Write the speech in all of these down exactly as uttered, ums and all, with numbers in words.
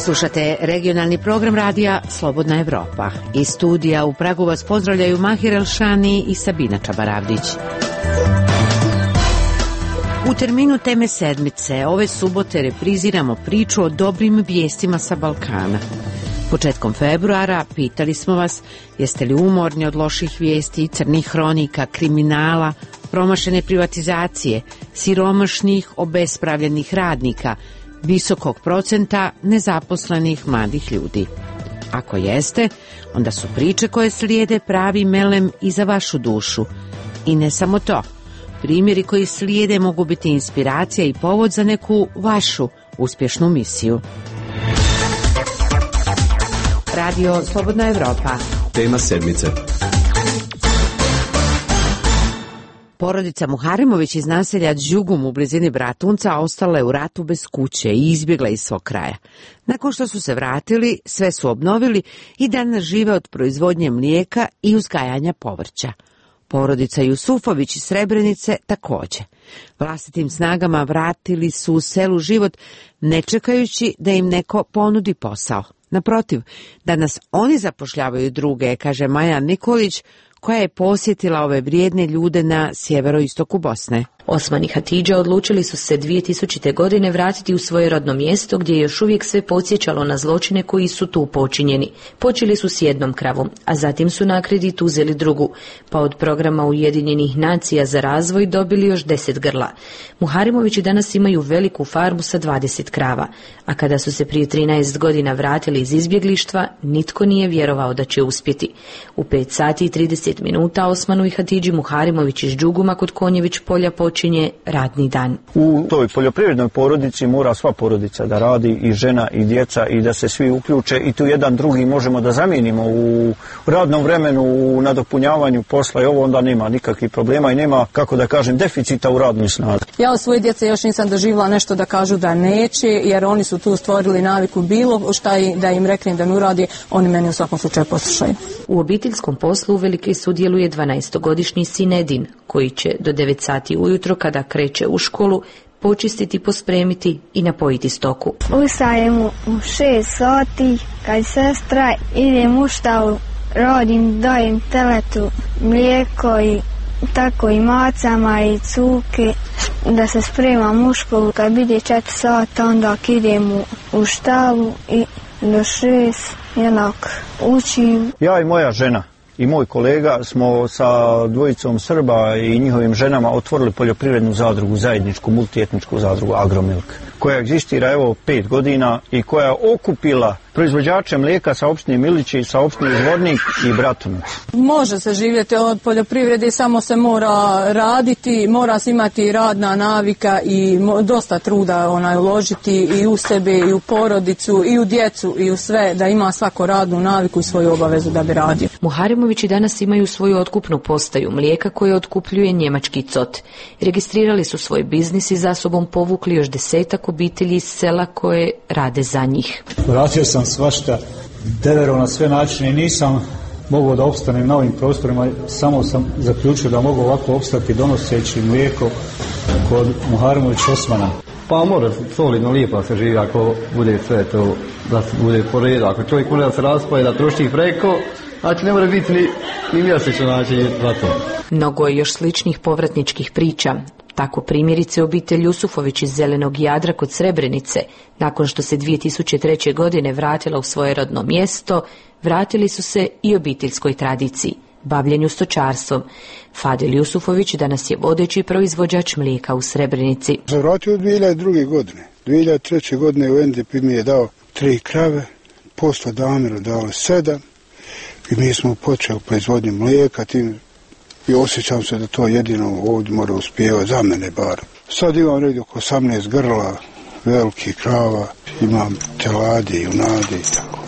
Slušate regionalni program radija Slobodna Evropa. Iz studija u Pragu vas pozdravljaju Mahir Elšani i Sabina Čabaravdić. U terminu teme sedmice ove subote repriziramo priču o dobrim vijestima sa Balkana. Početkom februara pitali smo vas jeste li umorni od loših vijesti, crnih hronika, kriminala, promašene privatizacije, siromašnih, obespravljenih radnika, visokog procenta nezaposlenih mladih ljudi. Ako jeste, onda su priče koje slijede pravi melem i za vašu dušu. I ne samo to. Primjeri koji slijede mogu biti inspiracija i povod za neku vašu uspješnu misiju. Radio Slobodna Evropa. Tema sedmice. Porodica Muharimović iz naselja Đugum u blizini Bratunca ostala je u ratu bez kuće i izbjegla iz svog kraja. Nakon što su se vratili, sve su obnovili i danas žive od proizvodnje mlijeka i uzgajanja povrća. Porodica Jusufović iz Srebrenice također. Vlastitim snagama vratili su u selu život, ne čekajući da im neko ponudi posao. Naprotiv, danas oni zapošljavaju druge, kaže Maja Nikolić, koja je posjetila ove vrijedne ljude na sjeveroistoku Bosne. Osman i Hatidža odlučili su se dvije tisućite. godine vratiti u svoje rodno mjesto gdje je još uvijek sve podsjećalo na zločine koji su tu počinjeni. Počeli su s jednom kravom, a zatim su na kredit uzeli drugu, pa od programa Ujedinjenih nacija za razvoj dobili još deset grla. Muharimovići danas imaju veliku farmu sa dvadeset krava, a kada su se prije trinaest godina vratili iz izbjeglištva, nitko nije vjerovao da će uspjeti. U pet sati i trideset minuta Osmanu i Hatidži Muharimović iz Đuguma kod Konjević polja počinje radni dan. U toj poljoprivrednoj porodici mora sva porodica da radi, i žena i djeca, i da se svi uključe, i tu jedan drugi možemo da zamijenimo u radnom vremenu, u nadopunjavanju posla, i ovo onda nema nikakvih problema i nema, kako da kažem, deficita u radnoj snazi. Ja od svoje djece još nisam doživjela nešto da kažu da neće, jer oni su tu stvorili naviku bilo šta i da im reknem da ne uradi, oni meni u svakom slučaju poslušaju. U obiteljskom poslu uvelike sudjeluje dvanaestogodišnji sin Edin, koji će do devet sati ujutro kada kreće u školu počistiti, pospremiti i napojiti stoku. Ustajem u šest sati, kad sestra idem u štalu, rodim, dajem teletu mlijeko i tako i macama i cuke, da se spremam u školu. Kad bide četiri sata, onda idem u, u štalu i do šest jednak učim. Ja i moja žena i moj kolega smo sa dvojicom Srba i njihovim ženama otvorili poljoprivrednu zadrugu, zajedničku multietničku zadrugu Agromilk, koja egzistira evo pet godina i koja je okupila proizvođače mlijeka sa opštine Milići, sa opštine Zvornik i Bratunac. Može se živjeti od poljoprivrede, samo se mora raditi, mora se imati radna navika i dosta truda onaj uložiti i u sebe, i u porodicu, i u djecu, i u sve, da ima svako radnu naviku i svoju obavezu da bi radio. Muharimovići danas imaju svoju otkupnu postaju mlijeka koje otkupljuje njemački cot. Registrirali su svoj biznis i za sobom povukli još desetak obitelji iz sela koje rade za njih. Vratio sam svašta, devero na sve načine i nisam mogao da opstanem na ovim prostorima, samo sam zaključio da mogu ovako opstati donoseći mlijeko kod Muharimović Osmana. Pa mora solidno lijepo se živi ako bude sve to, da se bude po redu. Ako čovjek mora da se raspoje, da troši preko, znači ne mora biti ni, ni mjesečno, znači za to. Mnogo je još sličnih povratničkih priča. Tako primjerice obitelj Jusufović iz Zelenog Jadra kod Srebrenice, nakon što se dvije tisuće treće. godine vratila u svoje rodno mjesto, vratili su se i obiteljskoj tradiciji, bavljenju stočarstvom. Fadil Jusufović danas je vodeći proizvođač mlijeka u Srebrenici. Se vratio od dvije hiljade druge. godine. dvije hiljade treće. godine u N D P mi je dao tri krave, posle Damiru dao sedam i mi smo počeli proizvodnju mlijeka, tim i osjećam se da to jedino ovdje mora uspijevati, za mene bar. Sad imam negdje oko osamnaest grla, velikih krava, imam teladi, junadi i tako.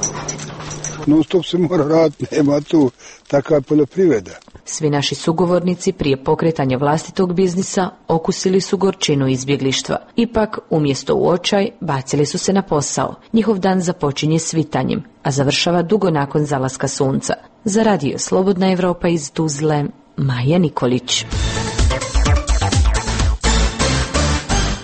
Non stop se mora raditi, nema tu takva poljoprivreda. Svi naši sugovornici prije pokretanja vlastitog biznisa okusili su gorčinu izbjeglištva. Ipak, umjesto u očaj, bacili su se na posao. Njihov dan započinje svitanjem, a završava dugo nakon zalaska sunca. Za radio Slobodna Evropa iz Tuzle, Maja Nikolić.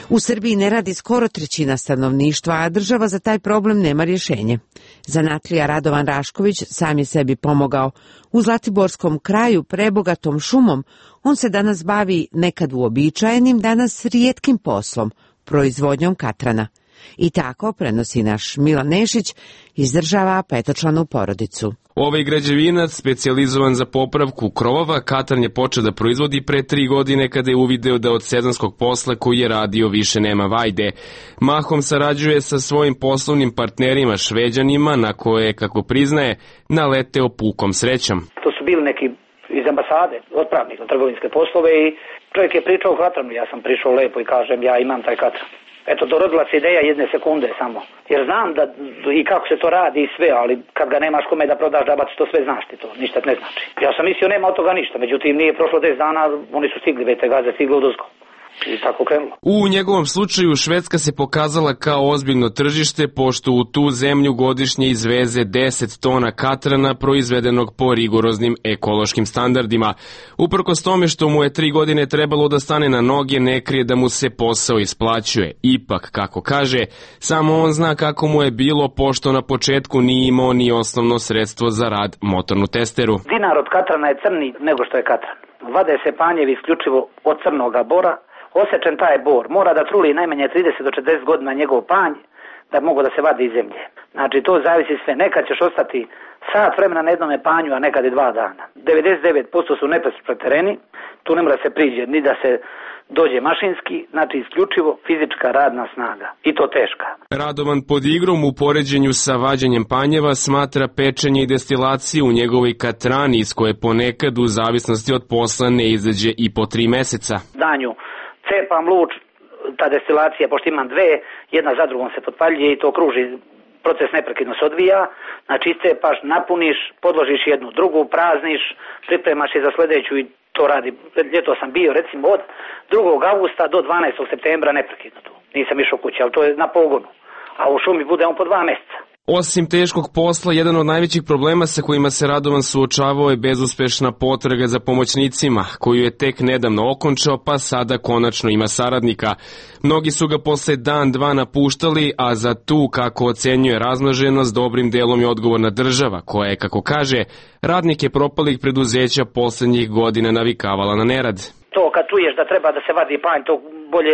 U Srbiji ne radi skoro trećina stanovništva, a država za taj problem nema rješenje. Zanatlija Radovan Rašković sam je sebi pomogao. U Zlatiborskom kraju, prebogatom šumom, on se danas bavi nekad uobičajenim, danas rijetkim poslom, proizvodnjom katrana. I tako, prenosi naš Milan Nešić, izdržava petočlanu porodicu. Ovaj građevinac, specijalizovan za popravku krovova, katran je počeo da proizvodi pre tri godine kada je uvideo da od sezonskog posla koji je radio više nema vajde. Mahom sarađuje sa svojim poslovnim partnerima Šveđanima, na koje je, kako priznaje, naleteo pukom srećom. To su bili neki iz ambasade, otpravnik na trgovinske poslove i čovjek je pričao o katranu. Ja sam prišao lepo i kažem ja imam taj katran. Eto, dorodila se ideja jedne sekunde samo. Jer znam da i kako se to radi i sve, ali kad ga nemaš kome da prodaš džabac, to sve znaš ti to, ništa ne znači. Ja sam mislio nema od toga ništa, međutim nije prošlo deset dana, oni su stigli, vete gaze, stigli od uzgo. I tako krenulo. U njegovom slučaju Švedska se pokazala kao ozbiljno tržište, pošto u tu zemlju godišnje izveze deset tona katrana proizvedenog po rigoroznim ekološkim standardima. Uprkos tome što mu je tri godine trebalo da stane na noge, ne krije da mu se posao isplaćuje. Ipak, kako kaže, samo on zna kako mu je bilo, pošto na početku nije imao ni osnovno sredstvo za rad, motornu testeru. Dinar od katrana je crni nego što je katran. Vade se panjevi isključivo od crnoga bora. Osečen taj bor mora da truli najmanje trideset do četrdeset godina njegov panj da mogu da se vadi iz zemlje. Znači to zavisi sve. Nekad ćeš ostati sat vremena na jednome panju, a nekad i dva dana. devedeset devet posto su nepristupačni tereni, tu ne mora se priđe ni da se dođe mašinski, znači isključivo fizička radna snaga. I to teška. Radovan pod igrom u poređenju sa vađenjem panjeva smatra pečenje i destilaciju u njegovoj katrani, iz koje ponekad u zavisnosti od posla ne izađe i po tri meseca. Danju cepam luč, ta destilacija, pošto imam dve, jedna za drugom se potpaljuje i to kruži, proces neprekidno se odvija, znači iscepaš, napuniš, podložiš jednu drugu, prazniš, pripremaš je za sljedeću i to radi. Ljeto sam bio recimo od drugog avgusta do dvanaestog septembra neprekidno tu. Nisam išao kući, ali to je na pogonu, a u šumi bude on po dva mjeseca. Osim teškog posla, jedan od najvećih problema sa kojima se Radovan suočavao je bezuspešna potraga za pomoćnicima, koju je tek nedavno okončao, pa sada konačno ima saradnika. Mnogi su ga posle dan, dva napuštali, a za tu, kako ocenjuje razmnoženost, dobrim delom je odgovorna država, koja je, kako kaže, radnike propalih preduzeća poslednjih godina navikavala na nerad. To kad čuješ da treba da se vadi panj, to bolje,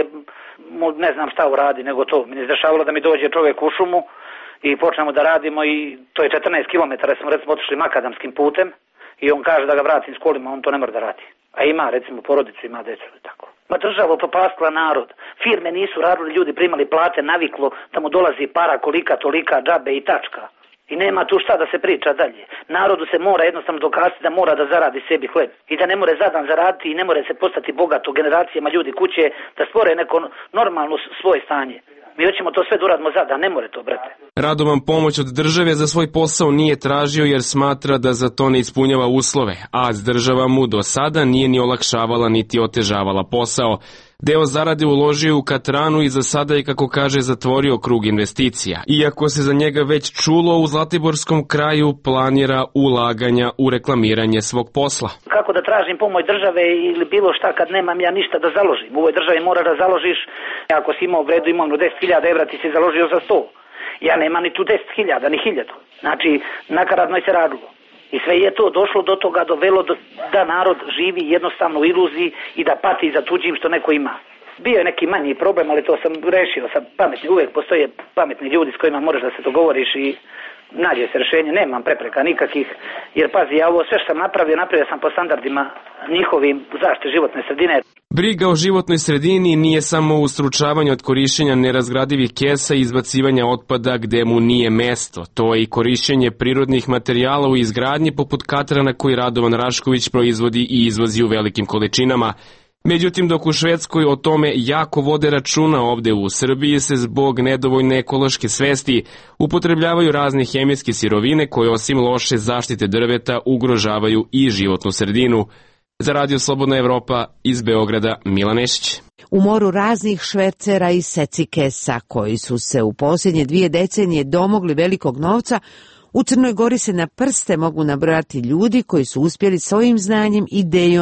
ne znam šta uradi, nego to. Mi je dešavalo da mi dođe čovjek u šumu, i počnemo da radimo i to je četrnaest kilometara, smo recimo otišli makadamskim putem i on kaže da ga vratim s kolima, on to ne mora da radi. A ima recimo porodicu, ima djecu i tako. Ma država upropastila narod, firme nisu radili, ljudi primali plate, naviklo da mu dolazi para kolika tolika, džabe i tačka. I nema tu šta da se priča dalje. Narodu se mora jednostavno dokazati da mora da zaradi sebi hleb i da ne more zadan zaraditi i ne more se postati bogato generacijama ljudi kuće da stvore neko normalno svoje stanje. Mi hoćemo to sve da uradimo zada, ne more to, brate. Radovan pomoć od države za svoj posao nije tražio jer smatra da za to ne ispunjava uslove, a država mu do sada nije ni olakšavala niti otežavala posao. Deo zarade uložio u katranu i za sada je, kako kaže, zatvorio krug investicija. Iako se za njega već čulo, u Zlatiborskom kraju planira ulaganja u reklamiranje svog posla. Kako da tražim pomoć države ili bilo šta kad nemam ja ništa da založim? U ovoj državi mora da založiš, ako si imao vredu imovnu deset hiljada evra, ti si založio za sto. Ja nemam ni tu deset hiljada, ni hiljadu. Znači, nakaradno se radilo. I sve je to došlo do toga, dovelo do, da narod živi jednostavno u iluziji i da pati za tuđim što neko ima. Bio je neki manji problem, ali to sam rešio sa pametni. Uvijek postoje pametni ljudi s kojima možeš da se dogovoriš i nađe se rješenje. Nemam prepreka nikakvih, jer pazi, ja ovo sve što sam napravio, napravio sam po standardima njihovim zaštite životne sredine. Briga o životnoj sredini nije samo ustručavanje od korišćenja nerazgradivih kesa i izbacivanja otpada gde mu nije mesto. To je i korišćenje prirodnih materijala u izgradnji poput katrana koji Radovan Rašković proizvodi i izvozi u velikim količinama. Međutim, dok u Švedskoj o tome jako vode računa, ovde u Srbiji se zbog nedovoljne ekološke svesti upotrebljavaju razne hemijske sirovine koje osim loše zaštite drveta ugrožavaju i životnu sredinu. Za Radio Slobodna Evropa iz Beograda, Milan Nešić. U moru raznih švercera i secikesa koji su se u posljednje dvije decenije domogli velikog novca, u Crnoj Gori se na prste mogu nabrojati ljudi koji su uspjeli svojim znanjem, idejom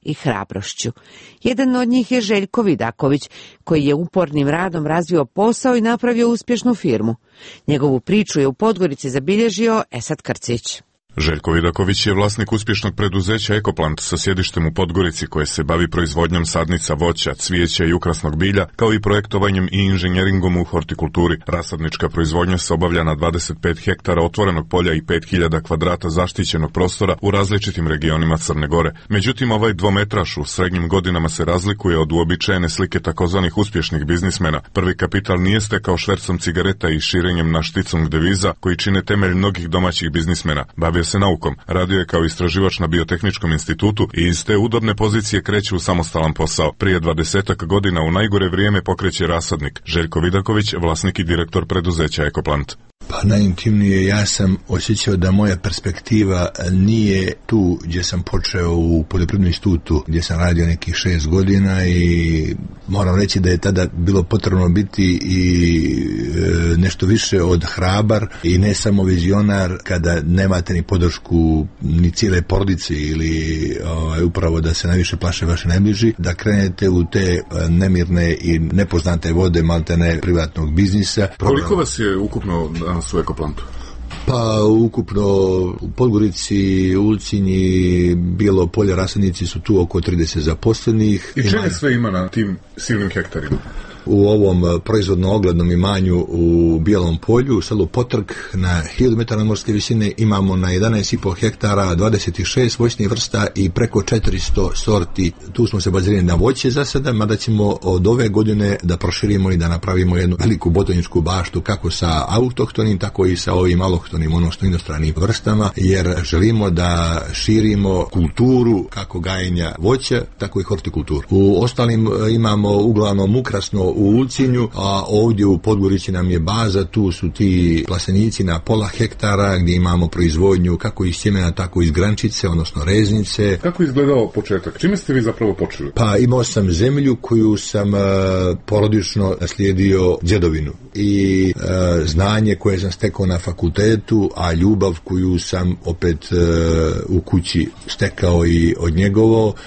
i hrabrošću. Jedan od njih je Željko Vidaković, koji je upornim radom razvio posao i napravio uspješnu firmu. Njegovu priču je u Podgorici zabilježio Esad Krcić. Željko Vidaković je vlasnik uspješnog preduzeća Ekoplant sa sjedištem u Podgorici koje se bavi proizvodnjom sadnica voća, cvijeća i ukrasnog bilja, kao i projektovanjem i inženjeringom u hortikulturi. Rasadnička proizvodnja se obavlja na dvadeset pet hektara otvorenog polja i pet hiljada kvadrata zaštićenog prostora u različitim regionima Crne Gore. Međutim, ovaj dvometraš u srednjim godinama se razlikuje od uobičajene slike takozvanih uspješnih biznismena. Prvi kapital nije stekao švercom cigareta i širenjem na šticung deviza koji čine temelj mnogih domaćih biznismena. Bavio se naukom, radio je kao istraživač na Biotehničkom institutu i iz te udobne pozicije kreće u samostalan posao. Prije dvadesetak godina u najgore vrijeme pokreće rasadnik. Željko Vidaković, vlasnik i direktor preduzeća Ekoplant. Pa najintimnije ja sam osjećao da moja perspektiva nije tu gdje sam počeo u poljoprivrednom institutu gdje sam radio nekih šest godina i moram reći da je tada bilo potrebno biti i e, nešto više od hrabar i ne samo vizionar kada nemate ni podršku ni cijele porodice ili o, upravo da se najviše plaše vaše najbliži, da krenete u te nemirne i nepoznate vode maltene privatnog biznisa. Koliko vas je ukupno danas u Ekoplantu? Pa ukupno u Podgorici, Ulcinji, Bijelo polje, rasadnici su tu oko trideset zaposlenih. I čega sve ima na tim silnim hektarima? U ovom proizvodno-oglednom imanju u Bijelom polju, u selu Potrk, na hiljadu metara morske visine imamo na jedanaest i po hektara dvadeset šest voćnih vrsta i preko četiristo sorti. Tu smo se bazirali na voće za sada, mada ćemo od ove godine da proširimo i da napravimo jednu veliku botaničku baštu kako sa autohtonim, tako i sa ovim alohtonim, odnosno inostranim vrstama, jer želimo da širimo kulturu kako gajenja voća, tako i hortikulturu. U ostalim imamo uglavnom ukrasno u Ulcinju, a ovdje u Podgorici nam je baza, tu su ti plastenici na pola hektara gdje imamo proizvodnju kako iz sjemena, tako iz grančice, odnosno reznice. Kako je izgledao početak? Čime ste vi zapravo počeli? Pa imao sam zemlju koju sam uh, porodično naslijedio djedovinu i uh, znanje koje sam stekao na fakultetu, a ljubav koju sam opet uh, u kući stekao i od njegovo. Uh,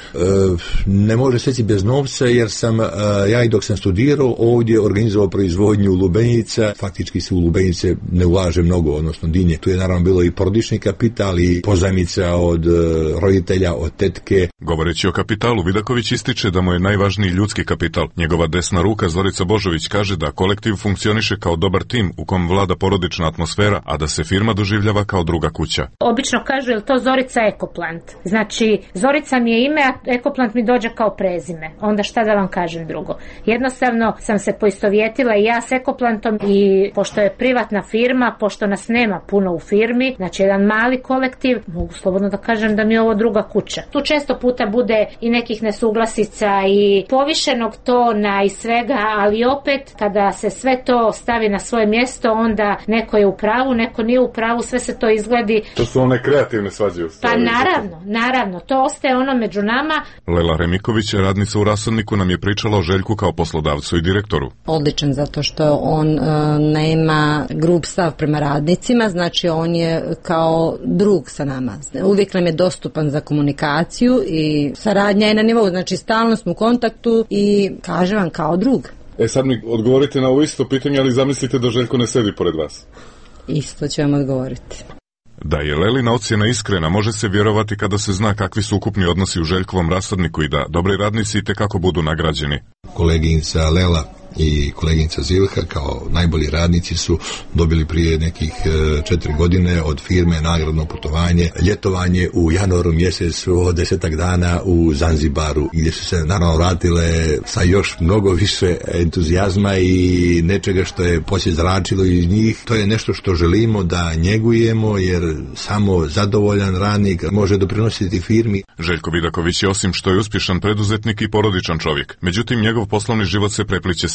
ne može sveći bez novca jer sam uh, ja i dok sam studirao ovdje organizovao proizvodnju lubenica, faktički se u lubenice ne ulaže mnogo, odnosno dinje. Tu je naravno bilo i porodični kapital i pozajmica od uh, roditelja, od tetke. Govoreći o kapitalu, Vidaković ističe da mu je najvažniji ljudski kapital. Njegova desna ruka Zorica Božović kaže da kolektiv funkcioniše kao dobar tim u kom vlada porodična atmosfera, a da se firma doživljava kao druga kuća. Obično kažu je li to Zorica Ekoplant. Znači, Zorica mi je ime, a Ekoplant mi dođe kao prezime. Onda šta da vam kažem drugo? Jednostavno sam se poistovjetila i ja s Ekoplantom i pošto je privatna firma, pošto nas nema puno u firmi, znači jedan mali kolektiv, mogu slobodno da kažem da mi je ovo druga kuća. Tu često puta bude i nekih nesuglasica i povišenog tona i svega, ali opet kada se sve to stavi na svoje mjesto, onda neko je u pravu, neko nije u pravu, sve se to izgledi. To su one kreativne svađe. Pa naravno, naravno, to ostaje ono među nama. Lela Remiković, radnica u Rasadniku, nam je pričala o Željku kao poslodavcu i direktoru. Odličan zato što on e, nema grub stav prema radnicima, znači on je kao drug sa nama. Uvijek nam je dostupan za komunikaciju i saradnja je na nivou, znači stalno smo u kontaktu i kažem vam kao drug. E sad mi odgovorite na ovo isto pitanje, ali zamislite da Željko ne sedi pored vas. Isto ću vam odgovoriti. Da je Lelina ocjena iskrena, može se vjerovati kada se zna kakvi su ukupni odnosi u Željkovom rasadniku i da dobri radnici itekako budu nagrađeni. Koleginica Lela i koleginica Zilha kao najbolji radnici su dobili prije nekih četiri godine od firme nagradno putovanje, ljetovanje u januaru mjesecu od desetak dana u Zanzibaru, gdje su se naravno vratile sa još mnogo više entuzijazma i nečega što je poslije zračilo iz njih. To je nešto što želimo da njegujemo, jer samo zadovoljan radnik može doprinositi firmi. Željko Vidaković je osim što je uspješan preduzetnik i porodičan čovjek. Međutim, njegov poslovni život se prepliće sa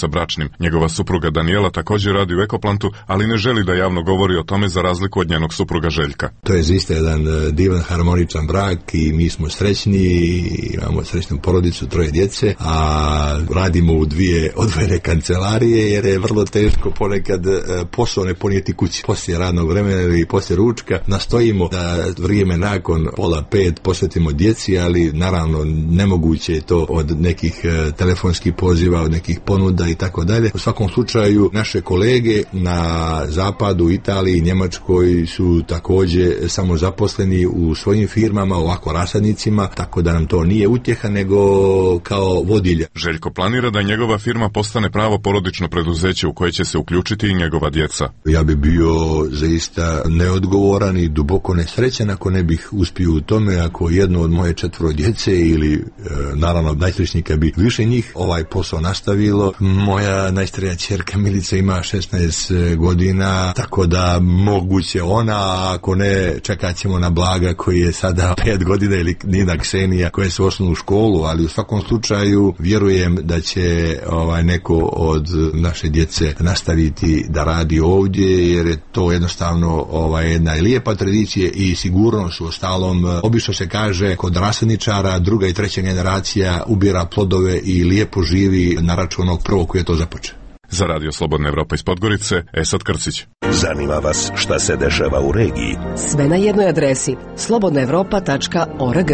bračnim. Njegova supruga Danijela također radi u Ekoplantu, ali ne želi da javno govori o tome za razliku od njenog supruga Željka. To je zaista jedan divan harmoničan brak i mi smo srećni, imamo srećnu porodicu, troje djece, a radimo u dvije odvojene kancelarije jer je vrlo teško ponekad posao ne ponijeti kući. Poslije radnog vremena ili poslije ručka nastojimo da vrijeme nakon pola pet posvetimo djeci, ali naravno nemoguće je to od nekih telefonskih poziva, od nekih ponuda i tako dalje. U svakom slučaju naše kolege na zapadu, Italiji, Njemačkoj su također samozaposleni u svojim firmama, ovako rasadnicima, tako da nam to nije utjeha nego kao vodilja. Željko planira da njegova firma postane pravo porodično preduzeće u koje će se uključiti i njegova djeca. Ja bi bio zaista neodgovoran i duboko nesrećan ako ne bih uspio u tome, ako jedno od moje četvoro djece ili e, naravno najsrećnija bi više njih ovaj posao nastavilo. Moja najstarija ćerka Milica ima šesnaest godina, tako da moguće ona, ako ne čekat ćemo na Blaga koji je sada pet godina ili Nina Ksenija koja se osnovnu školu, ali u svakom slučaju vjerujem da će ovaj neko od naše djece nastaviti da radi ovdje jer je to jednostavno ovaj jedna lijepa tradicija i sigurnost. U ostalom obično se kaže kod rasadničara druga i treća generacija ubira plodove i lijepo živi na račun onog prvog koji je to započeo. Za Radio Slobodna Evropa iz Podgorice, Esad Krcić. Zanima vas šta se dešava u regiji? Sve na jednoj adresi slobodna evropa tačka org.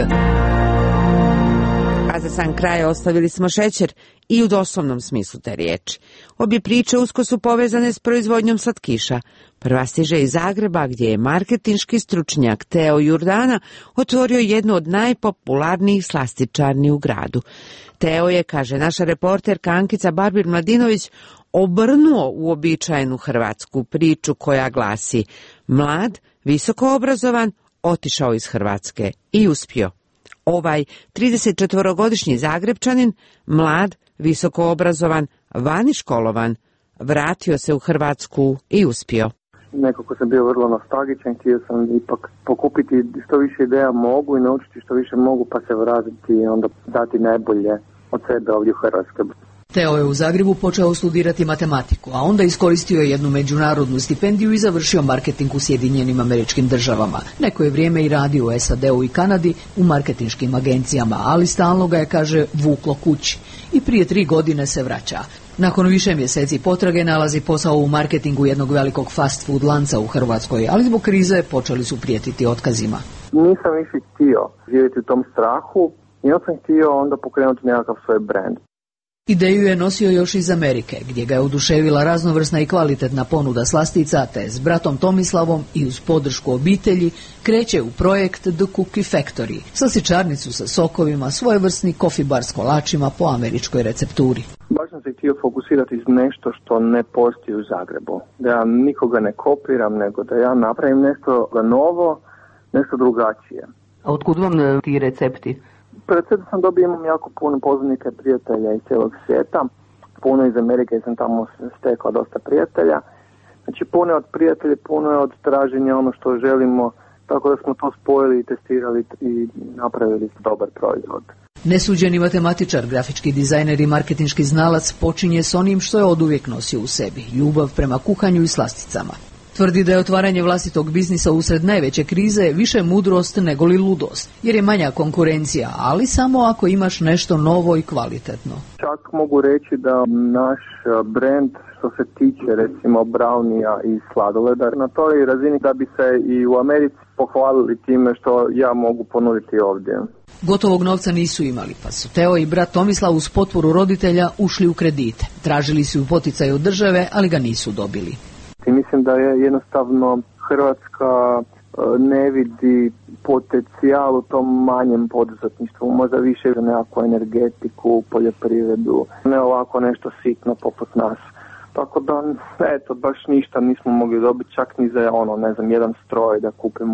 A za sam kraj ostavili smo šećer i u doslovnom smislu te riječi. Obje priče usko su povezane s proizvodnjom slatkiša. Prva stiže iz Zagreba gdje je marketinški stručnjak Teo Jurdana otvorio jednu od najpopularnijih slastičarni u gradu. Teo je, kaže naša reporterka Ankica Barbir-Mladinović, obrnuo uobičajenu hrvatsku priču koja glasi: mlad, visoko obrazovan, otišao iz Hrvatske i uspio. Ovaj tridesetčetvorogodišnji Zagrebčanin, mlad, visoko obrazovan, vani školovan, vratio se u Hrvatsku i uspio. Nekako sam bio vrlo nostalgičan, htio sam ipak pokupiti što više ideja mogu i naučiti što više mogu, pa se vratiti i onda dati najbolje od sebe ovdje u Hrvatskoj. Teo je u Zagrebu počeo studirati matematiku, a onda iskoristio je jednu međunarodnu stipendiju i završio marketing u Sjedinjenim Američkim Državama. Neko je vrijeme i radio u S A D-u i Kanadi u marketinškim agencijama, ali stalno ga je, kaže, vuklo kući. I prije tri godine se vraća. Nakon više mjeseci potrage nalazi posao u marketingu jednog velikog fast food lanca u Hrvatskoj, ali zbog krize počeli su prijetiti otkazima. Nisam više htio živjeti u tom strahu i ja sam htio onda pokrenuti nekakav svoj brand. Ideju je nosio još iz Amerike, gdje ga je oduševila raznovrsna i kvalitetna ponuda slastica, te s bratom Tomislavom i uz podršku obitelji kreće u projekt The Cookie Factory, slastičarnicu sa sokovima, svojevrsni coffee bar s kolačima po američkoj recepturi. Baš sam se htio fokusirati iz nešto što ne postoji u Zagrebu, da ja nikoga ne kopiram, nego da ja napravim nešto novo, nešto drugačije. A otkud vam ti recepti? Recept sam dobio, imam jako puno poznanika i prijatelja iz cijelog svijeta, puno iz Amerike, sam tamo stekao dosta prijatelja, znači puno je od prijatelja, puno je od traženja ono što želimo, tako da smo to spojili i testirali i napravili dobar proizvod. Nesuđeni matematičar, grafički dizajner i marketinški znalac počinje s onim što je oduvijek nosio u sebi, ljubav prema kuhanju i slasticama. Tvrdi da je otvaranje vlastitog biznisa usred najveće krize više mudrost nego li ludost, jer je manja konkurencija, ali samo ako imaš nešto novo i kvalitetno. Čak mogu reći da naš brand što se tiče recimo brownija i sladoleda na toj razini da bi se i u Americi pohvalili time što ja mogu ponuditi ovdje. Gotovog novca nisu imali, pa su Teo i brat Tomislav uz potporu roditelja ušli u kredite. Tražili su poticaj od države, ali ga nisu dobili. I mislim da je jednostavno Hrvatska ne vidi potencijal u tom manjem poduzetništvu, možda više za nekakvu energetiku, poljoprivredu, ne ovako nešto sitno poput nas. Tako da, eto, baš ništa nismo mogli dobiti, čak ni za ono, ne znam, jedan stroj da kupimo.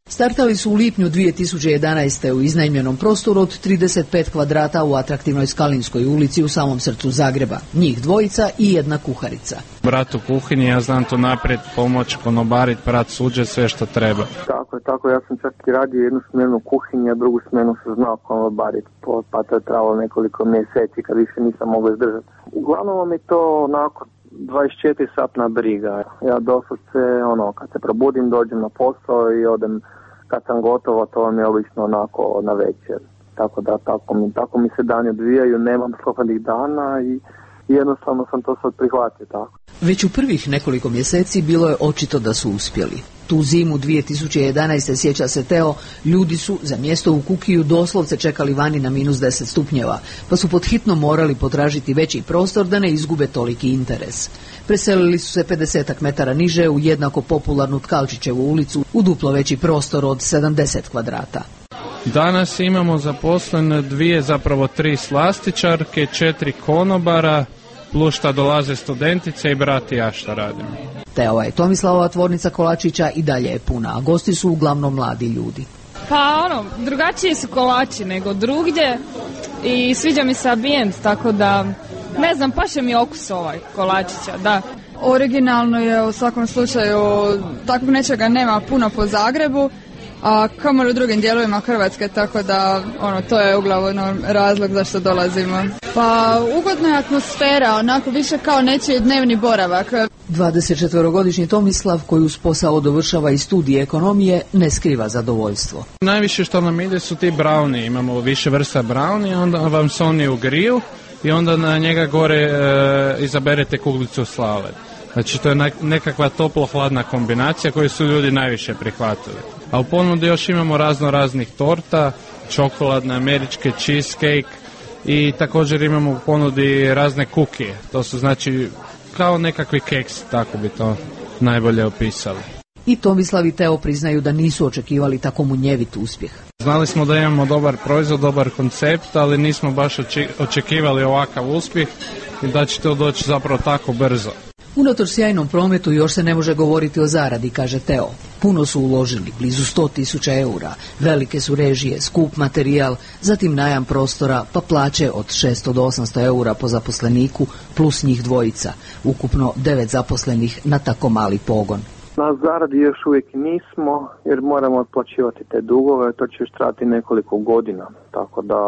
Startali su u lipnju dvije tisuće jedanaeste. u iznajmljenom prostoru od trideset pet kvadrata u atraktivnoj Skalinskoj ulici u samom srcu Zagreba. Njih dvojica i jedna kuharica. Brat u kuhinji, ja znam to naprijed pomoć, konobarit, prat suđe, sve što treba. Tako je, tako ja sam čak i radio jednu smjenu u kuhinji, a drugu smjenu sam znao konobarit, pa to je trebalo nekoliko mjeseci kad više nisam mogao izdržati. Uglavnom mi to onako dvadeset četiri satna briga. Ja doslovce, ono, kad se probudim, dođem na posao i odem, kad sam gotova, to mi je obično onako na večer. Tako da, tako mi, tako mi se dani odvijaju, nemam slobodnih dana i jednostavno sam to sad prihvatio tako. Već u prvih nekoliko mjeseci bilo je očito da su uspjeli. Tu zimu dvije tisuće jedanaeste. sjeća se Teo, ljudi su za mjesto u Kukiju doslovce čekali vani na minus deset stupnjeva, pa su pod hitno morali potražiti veći prostor da ne izgube toliki interes. Preselili su se pedesetak metara niže u jednako popularnu Tkalčićevu ulicu u duplo veći prostor od sedamdeset kvadrata. Danas imamo zaposlene dvije, zapravo tri slastičarke, četiri konobara, plus šta dolaze studentice i brat i ja šta radimo. Te ovaj Tomislavova tvornica kolačića i dalje je puna, a gosti su uglavnom mladi ljudi. Pa ono, drugačiji su kolači nego drugdje i sviđa mi se ambijent, tako da ne znam, paše mi okus ovaj kolačića, da. Originalno je u svakom slučaju, takvog nečega nema puno po Zagrebu, a kamoli u drugim dijelovima Hrvatske, tako da ono, to je uglavnom razlog zašto dolazimo. Pa ugodna je atmosfera, onako više kao nečiji dnevni boravak. dvadesetčetverogodišnji Tomislav, koji uz posao dovršava i studije ekonomije, ne skriva zadovoljstvo. Najviše što nam ide su ti brownie, imamo više vrsta brownie, onda vam se oni ugriju i onda na njega gore e, izaberete kuglicu slave. Znači to je nekakva toplo-hladna kombinacija koju su ljudi najviše prihvatili. A u ponudi još imamo razno raznih torta, čokoladne, američke, cheesecake i također imamo u ponudi razne kukije. To su znači kao nekakvi keks, tako bi to najbolje opisali. I Tomislav i Teo priznaju da nisu očekivali tako munjevit uspjeh. Znali smo da imamo dobar proizvod, dobar koncept, ali nismo baš očekivali ovakav uspjeh i da će to doći zapravo tako brzo. Unatoč sjajnom prometu još se ne može govoriti o zaradi, kaže Teo. Puno su uložili, blizu sto tisuća eura, velike su režije, skup materijal, zatim najam prostora, pa plaće od šesto do osamsto eura po zaposleniku, plus njih dvojica, ukupno devet zaposlenih na tako mali pogon. Na zaradi još uvijek nismo, jer moramo otplaćivati te dugove, to će još trajati nekoliko godina, tako da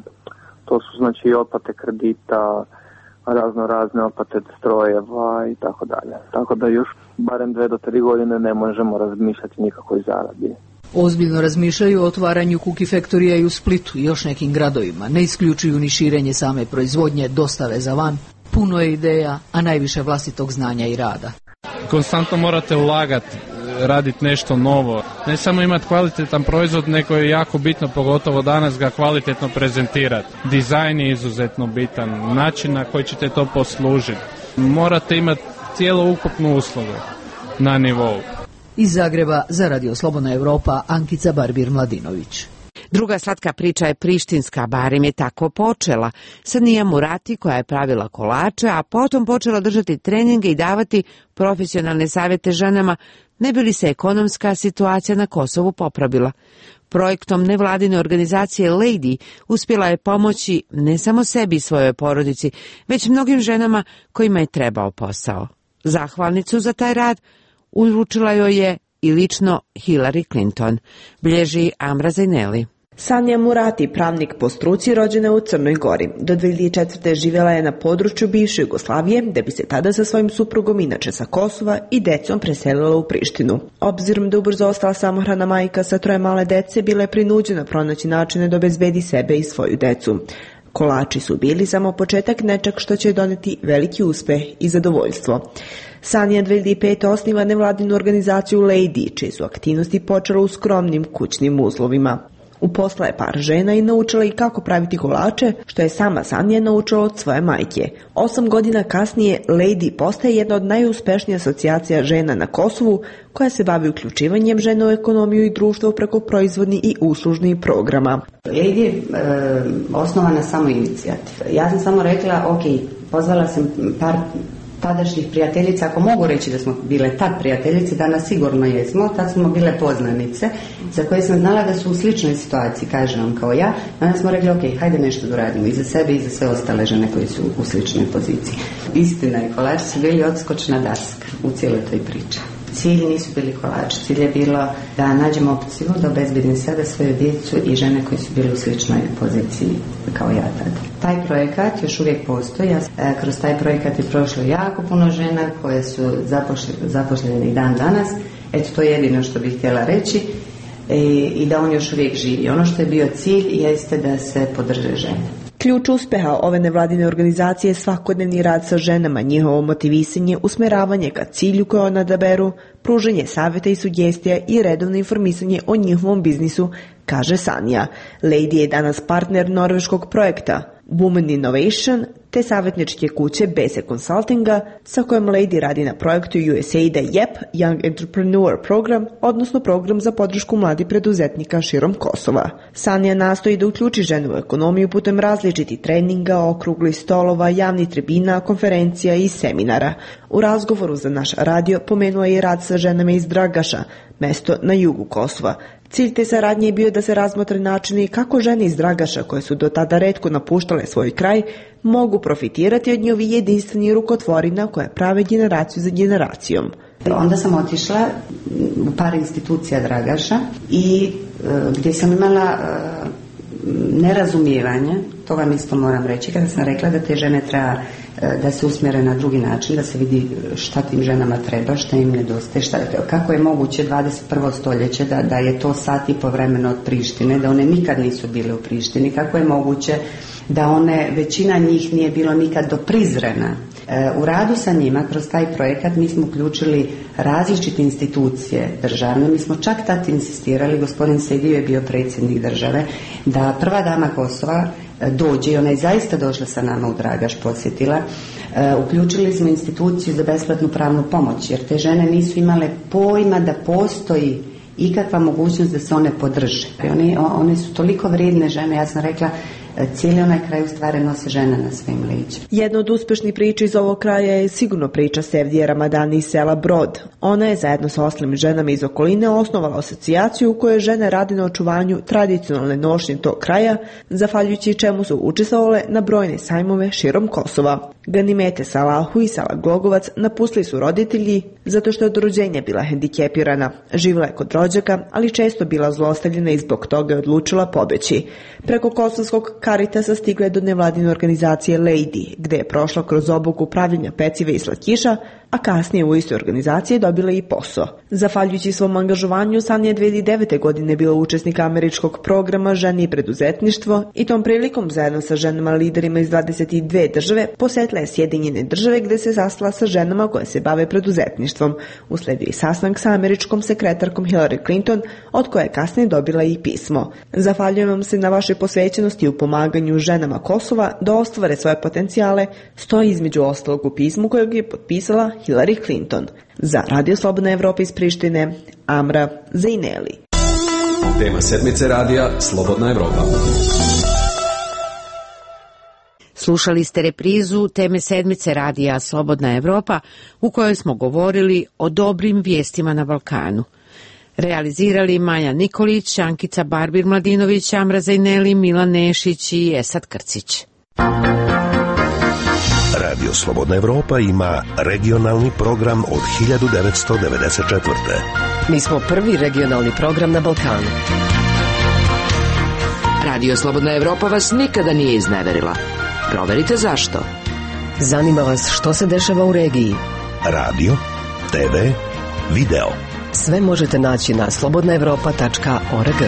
to su znači otplate kredita, razno razne otplate strojeva i tako dalje. Tako da još barem dve do tri godine ne možemo razmišljati nikakvoj zaradi. Ozbiljno razmišljaju o otvaranju Cookie Factorija i u Splitu i još nekim gradovima. Ne isključuju ni širenje same proizvodnje, dostave za van. Puno je ideja, a najviše vlastitog znanja i rada. Konstantno morate ulagati, raditi nešto novo. Ne samo imati kvalitetan proizvod, nego je jako bitno, pogotovo danas, ga kvalitetno prezentirati. Dizajn je izuzetno bitan, način na koji ćete to poslužiti. Morate imati cijelu ukupnu uslugu na nivou. Iz Zagreba za Radio Slobodna Evropa, Ankica Barbir-Mladinović. Druga slatka priča je prištinska, barem je tako počela. Sanija Murati, koja je pravila kolače, a potom počela držati treninge i davati profesionalne savjete ženama, ne bi li se ekonomska situacija na Kosovu popravila. Projektom nevladine organizacije Lady uspjela je pomoći ne samo sebi i svojoj porodici, već mnogim ženama kojima je trebao posao. Zahvalnicu za taj rad uručila joj je i lično Hillary Clinton, bilježi Amra Zaineli. Sanija Murati, pravnik po struci, rođena u Crnoj Gori. Do dvije hiljade četvrte. živjela je na području bivše Jugoslavije, da bi se tada sa svojim suprugom, inače sa Kosova, i decom preselila u Prištinu. Obzirom da ubrzo ostala samohrana majka sa troje male dece, bila je prinuđena pronaći načine da obezbedi sebe i svoju decu. Kolači su bili samo početak nečeg što će doneti veliki uspeh i zadovoljstvo. Sanija dvije hiljade pete. osniva nevladinu organizaciju Lady, čije su aktivnosti počele u skromnim kućnim uslovima. Uposla je par žena i naučila i kako praviti kolače, što je sama Sanija naučila od svoje majke. Osam godina kasnije Lady postaje jedna od najuspešnijih asocijacija žena na Kosovu, koja se bavi uključivanjem žena u ekonomiju i društvo preko proizvodnih i uslužnih programa. Lady je e, osnovana samo inicijativa. Ja sam samo rekla, ok, pozvala sam par tadašnjih prijateljica, ako mogu reći da smo bile tad prijateljice, danas sigurno jesmo, tad smo bile poznanice, za koje sam znala da su u sličnoj situaciji, kaže vam kao ja, danas smo rekli, ok, hajde nešto da uradimo i za sebe i za sve ostale žene koje su u sličnoj poziciji. Istina je, kolači su bili odskočna daska u cijeloj toj priči. Cilj nisu bili kolači, cilj je bilo da nađemo opciju da obezbedim sebe, svoju djecu i žene koje su bile u sličnoj poziciji kao ja tada. Taj projekat još uvijek postoji. Kroz taj projekat je prošlo jako puno žena koje su zaposlene i dan danas. Eto, to je jedino što bih htjela reći. I, i da on još uvijek živi. Ono što je bio cilj jeste da se podrže žene. Ključ uspeha ove nevladine organizacije je svakodnevni rad sa ženama, njihovo motivisanje, usmjeravanje ka cilju koje one odaberu, pružanje savjeta i sugestija i redovno informisanje o njihovom biznisu, kaže Sanja. Lady je danas partner norveškog projekta Women Innovation te savjetničke kuće Bese Consultinga, sa kojom Lady radi na projektu U S A I D-a J E P, Young Entrepreneur Program, odnosno program za podršku mladih preduzetnika širom Kosova. Sanja nastoji da uključi žene u ekonomiju putem različitih treninga, okruglih stolova, javnih tribina, konferencija i seminara. U razgovoru za naš radio pomenuo je i rad sa ženama iz Dragaša, mesto na jugu Kosova. Cilj te saradnje je bio da se razmotre načini kako žene iz Dragaša, koje su do tada retko napuštale svoj kraj, mogu profitirati od njovi jedinstveni rukotvorina koje prave generaciju za generacijom. Onda sam otišla u par institucija Dragaša i e, gdje sam imala e, nerazumijevanje, to vam isto moram reći, kada sam rekla da te žene treba e, da se usmjere na drugi način, da se vidi šta tim ženama treba, šta im nedostaje, šta, kako je moguće dvadeset prvo stoljeće da, da je to sat i po vremena od Prištine, da one nikad nisu bile u Prištini, kako je moguće da one, većina njih nije bilo nikad do Prizrena. E, u radu sa njima, kroz taj projekat, mi smo uključili različite institucije državne. Mi smo čak tad insistirali, gospodin Sedio je bio predsjednik države, da prva dama Kosova dođe i ona je zaista došla sa nama u Dragaš, posjetila. E, uključili smo instituciju za besplatnu pravnu pomoć, jer te žene nisu imale pojma da postoji ikakva mogućnost da se one podrže. One, one su toliko vrijedne žene, ja sam rekla, cijeli onaj kraj u stvari nose žene na svojim leđima. Jedna od uspješnih priča iz ovog kraja je sigurno priča Sevdije Ramadani iz sela Brod. Ona je zajedno sa ostalim ženama iz okoline osnovala asocijaciju u kojoj žene radi na očuvanju tradicionalne nošnje tog kraja, zahvaljujući čemu su učestvovale na brojne sajmove širom Kosova. Ganimete Salahu i Sala Glogovac napustili su roditelji zato što je od rođenja bila hendikepirana. Živjela je kod rođaka, ali često bila zlostavljena i zbog toga je odlučila pobeći. Preko kosovskog Caritasa stigla je do nevladine organizacije Lady, gdje je prošla kroz obuku pravljenja pecive i slatkiša, a kasnije u istoj organizaciji dobila i posao. Zahvaljujući svom angažovanju, Sanja je dvije hiljade devete. godine bila učesnik američkog programa Žene i preduzetništvo i tom prilikom zajedno sa ženama liderima iz dvadeset dvije države posjetila je Sjedinjene države, gdje se sastala sa ženama koje se bave preduzetništvom. Usledio je sastanak sa američkom sekretarkom Hillary Clinton, od koje je kasnije dobila i pismo. Zahvaljujem vam se na vašoj posvećenosti u pomaganju ženama Kosova da ostvare svoje potencijale, stoji između ostalog u pismu kojeg je potpisala Hillary Clinton. Za Radio Slobodna Evropa iz Prištine, Amra Zajneli. Tema sedmice radija Slobodna Evropa. Slušali ste reprizu teme sedmice radija Slobodna Evropa, u kojoj smo govorili o dobrim vijestima na Balkanu. Realizirali Maja Nikolić, Ankica Barbir-Mladinović, Amra Zajneli, Milan Nešić i Esad Krcić. Radio Slobodna Evropa ima regionalni program od hiljadu devetsto devedeset četvrte. Mi smo prvi regionalni program na Balkanu. Radio Slobodna Evropa vas nikada nije izneverila. Proverite zašto. Zanima vas što se dešava u regiji. Radio, te ve, video. Sve možete naći na slobodna evropa tačka org.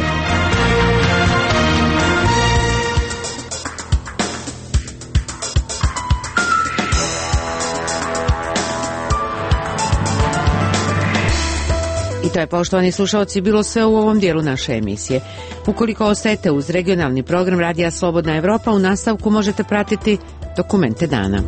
I to je, poštovani slušalci, bilo sve u ovom dijelu naše emisije. Ukoliko ostajete uz regionalni program Radija Slobodna Evropa, u nastavku možete pratiti Dokumente dana.